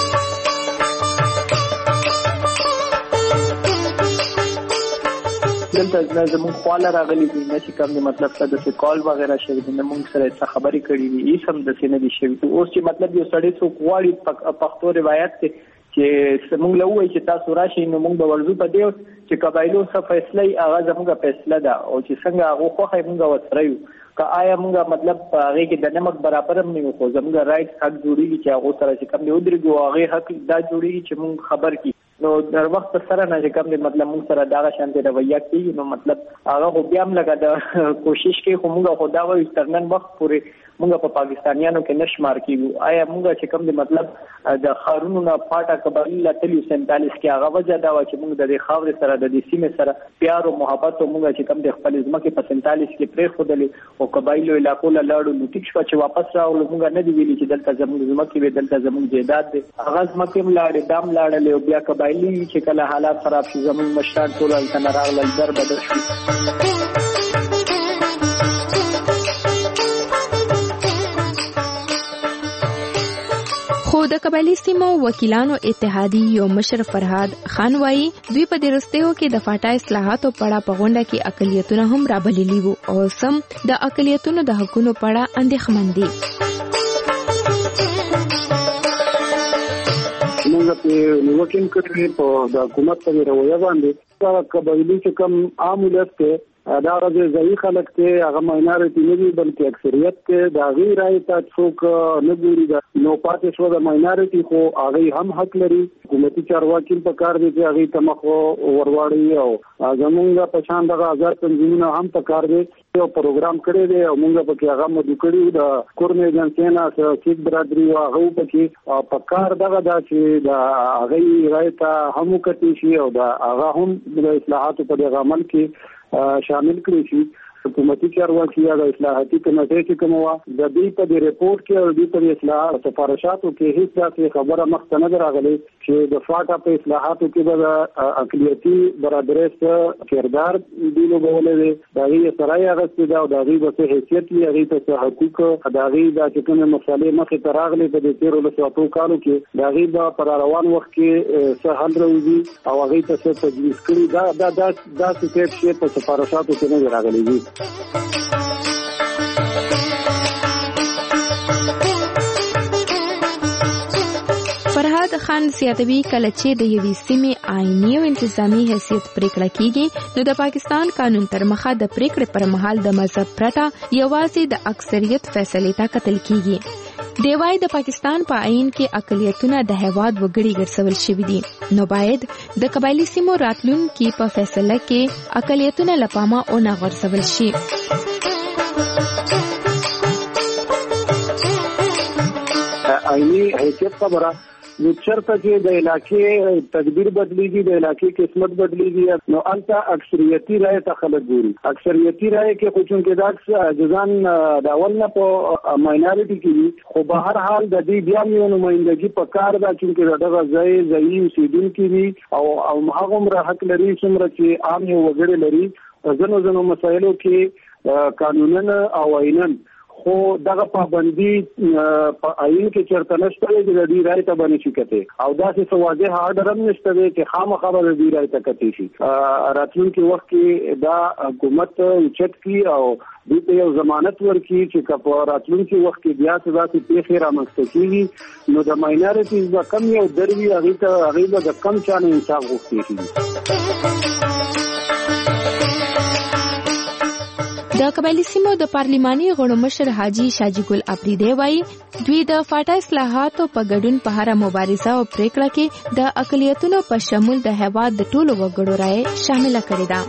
دلته زموږ خواله راغلي دي نه چې کوم مطلب څه د کال وغیرہ شوی دي موږ سره څه خبرې کړې دي هیڅ هم د سینې دي شوی اوس چې مطلب یو سړی څوک غواړي پښتو روایت چې موږ له وایي چې تاسو راشئ نو موږ به ورځو په دې چې قبایلو څخه فیصله هغه زموږ فیصله ده او چې څنګه هغه خوخه موږ وسره یو که آیا موږ مطلب هغه کې د نمک برابر هم نه خو زموږ رائټ حق جوړیږي چې هغه سره چې کوم دی ودرېږو هغه حق دا جوړیږي چې موږ خبر کی نو در وخت سره نه کوم دی مطلب موږ سره دا شانتي رویه کوي نو مطلب هغه خو بیا هم لګا د کوشش کوي خو موږ خدا وایي ترنن وخت پورې موږ په پاکستانیانو کې نشمار کیږو آیا موږ چې کوم دی مطلب د خارونو نه پاټه قبایل لا تلو سینتالیس کې هغه وجه دا و چې موږ د دې خاورې سره د دې سیمې سره پیار او محبت او موږ چې کوم د خپل ځمکې په سینتالیس کې پرې خودلې او قبایلو علاقو له لاړو نو ټیک شو چې واپس راول موږ نه دی ویلي چې دلته زموږ ځمکې وي دلته زموږ جیداد دی هغه ځمکې ملاړې دام لاړلې او بیا قبایل ویلي چې کله حالات خراب شي زموږ مشران ټول هلته نه راغلل در بدر شو.
خو د قبایلی سیمو وکیلانو اتحادیې یو مشر فرهاد خان وایي دوی په دې وروستیو کې د فاټا اصلاحاتو په اړه په غونډه کې اقلیتونه هم رابللي وو او سم د اقلیتونو د حقونو په اړه اندېښمن دي.
موږ په نیوکه کړې په د حکومت په رویه باندې دا قبایلی چې کوم عام ولس ته دا راځي ځای خلک ته هغه ماینارټي نه دي بلکې اکثریت ته دا غیر راي ته څوک نه ګوري دا نو پاتې شو د ماینارټي خو هغه هم حق لري. حکومتي چارواکي په کار دي چې هغه ته مخ ورواړي او زمونږ په شان دغه آزاد تنظیمونه هم په کار دي یو پروګرام کړی دی او موږ په کې هغه مدو کړی د کورنۍ جنسینا سیک برادری او هغه په کې په کار دغه دا چې دا هغه راي ته هم کټی شي او دا هغه هم د اصلاحاتو په عمل کې شامل کړی شي. حکومتي چارواکي یا د اصلاحاتي کمیټې چې کوم وا د دې په ریپورت کې او د دې په اصلاح سفارشاتو کې هیڅ ځکه خبره مخته نه راغلي چې د فاټا په اصلاحاتو کې د اقلیتي برادرۍ سره کردار دی لوبولې دی دا یې سره یې غوښتي دا د غي په حیثیت یې غي ته حقوق دا غي د چې کومه مسالې مخې ته راغلي په دې تیر له ساتو کالو کې دا غي په روان وخت کې څه حل راوځي او غي ته څه تجویز کړي دا دا دا د څه په سفارشاتو کې نه راغلي دي.
فرهاد خان زیاتوي کله چې د یوې سیمې آئینی او انتظامی حیثیت پریکړه کیږي نو د پاکستان قانون تر مخه د پریکړې پر مهال د مذهب پرته یوازې د اکثریت فیصلې ته کتل کیږي. دی وايي د پاکستان په آئین کې اقلیتونه د هیواد وګړي ګرځول شوي دي نو باید د قبایلی سیمو راتلونکي په فیصله کې اقلیتونه له پامه ونه غورځول شي.
آئینی حیثیت خبره نو چرته چې د علاقې تدبیر بدلیږي د علاقې قسمت بدلیږي نو البته اکثریتي رائے ته خلک ګوري. اکثریتي رائے کې خو چونکې دا ځان د اول نه په ماینارټي کې خو به هر حال د دې بیا یو نمائندګي په کار دا چې دغه ځای ځای اوسیدونکي دي او هغه عمر حق لري څومره چې عام یو وګړي لري. ځنو ځنو مسایلو کې قانونن او آئینن خو دغه پابندي په آئین کې چرته نشته چې د دې رائے ته باندې شي کته او دا څه واضح آرډر هم نشته چې خامخا به د دې رائے ته کته شي. راتلونکي وخت کې دا حکومت چت کی او دې ته یو ضمانت ورکړي چې په راتلونکي وخت کې بیا څه داسې پیښې رامنځته کیږي نو د ماینارټیز د کم یو دروي هغه ته هغه د کم چانه انصاف غوښتي شي.
د قبایلی سیمو د پارلیماني غړو مشر حاجی شاجی ګل افریدی وایي دوی د فاټا اصلاحاتو په ګډون په هر مبارزه او پریکړه کې د اقلیتونو په شمول د هیواد د ټولو وګړو رائے شامل کړي ده.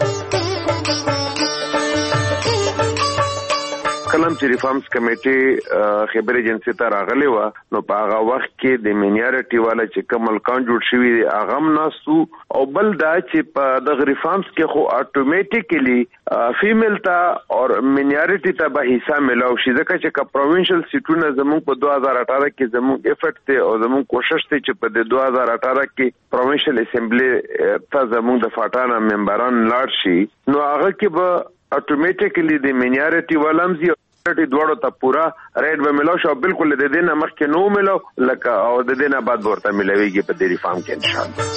کلم چې ریفارمز کمیټې خبري ایجنسی ته راغلی و نو په هغه وخت کې د مینیارټي والا چې کوم کان جوړ شوی دی هغه هم ناسو او بل دا چې په د ریفارمز کې خو اتوماتیکلی فیمیل ته او مینیارټي ته به حصہ ملو شي ځکه چې کا پروینشل سیټونه زموږ په دوه هزار اټھارہ کې زموږ افورت ته او زموږ کوشش ته چې په دوه هزار اټھارہ کې پروینشل اسمبلی ته زموږ د فاټانا ممبران لاړ شي نو هغه کې به اتوماتیکلی د مینیارټي ولمزي ټي دوړو ته پورا ریټ به ملو شو بالکل د دې نه مخکې نو ملو لکه او د دې نه بعد ورته ملويږي په دې ریفارم کې ان شاء الله.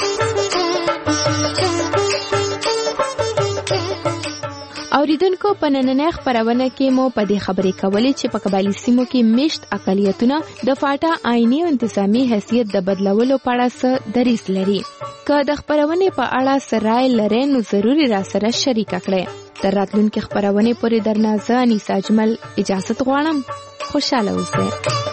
اوریدونکو په نننۍ خبرونه کې مو په دې خبرې کولې چې په قبایلی سیمو کې مشت اقلیتونه د فاټا آئینی او انتظامی حیثیت د بدلولو په اړه څه دریځ لري. که د خبرونه په اړه سرای لري نو ضروري را سره شریک کړئ. تر راتلونکي خبرونه پورې درنه زه انیس اجمل اجازه غواړم. خوشاله اوسئ.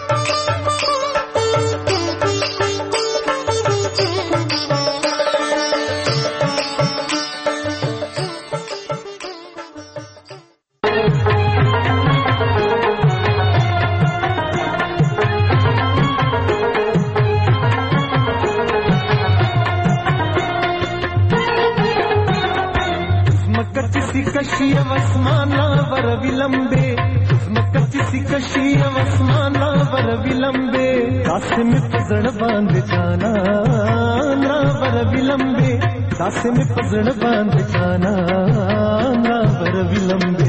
کشی وسمانا ور ولمبے مکچ سی کشی وسمانا ور ولمبے قاسم زړ باندې جانا نا ور विलंबे दासे में पजड़ बांध जाना ना बर विलंबे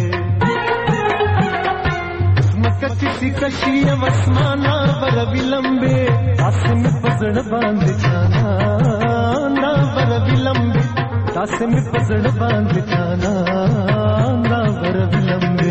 किसी कशी वसमाना बर विलंबे दासे में पजड़ बांध जाना ना बर विलंबे दासे में पजड़ बांध जाना ना बर विलंबे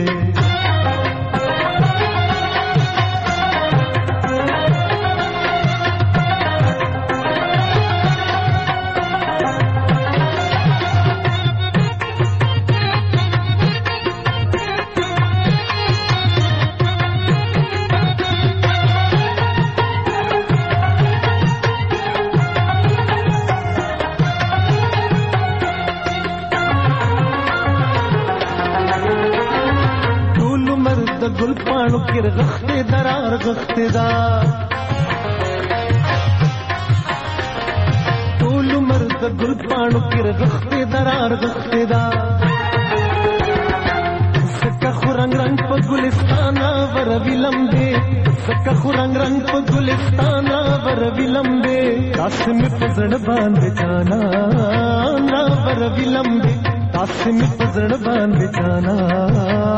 गुल पाणु किर गख्ते दरार गख्तेदार टोलू मर्द गुल पाणु किर गख्ते दरार गख्तेदार सका खुरंग रंग पर गुलिस्ताना वर विलंबे सका खुरंग रंग पर गुलिस्ताना वर विलंबे दास में पजड़ बांध जाना ना वर विलंबे दास में पजड़ बांध जाना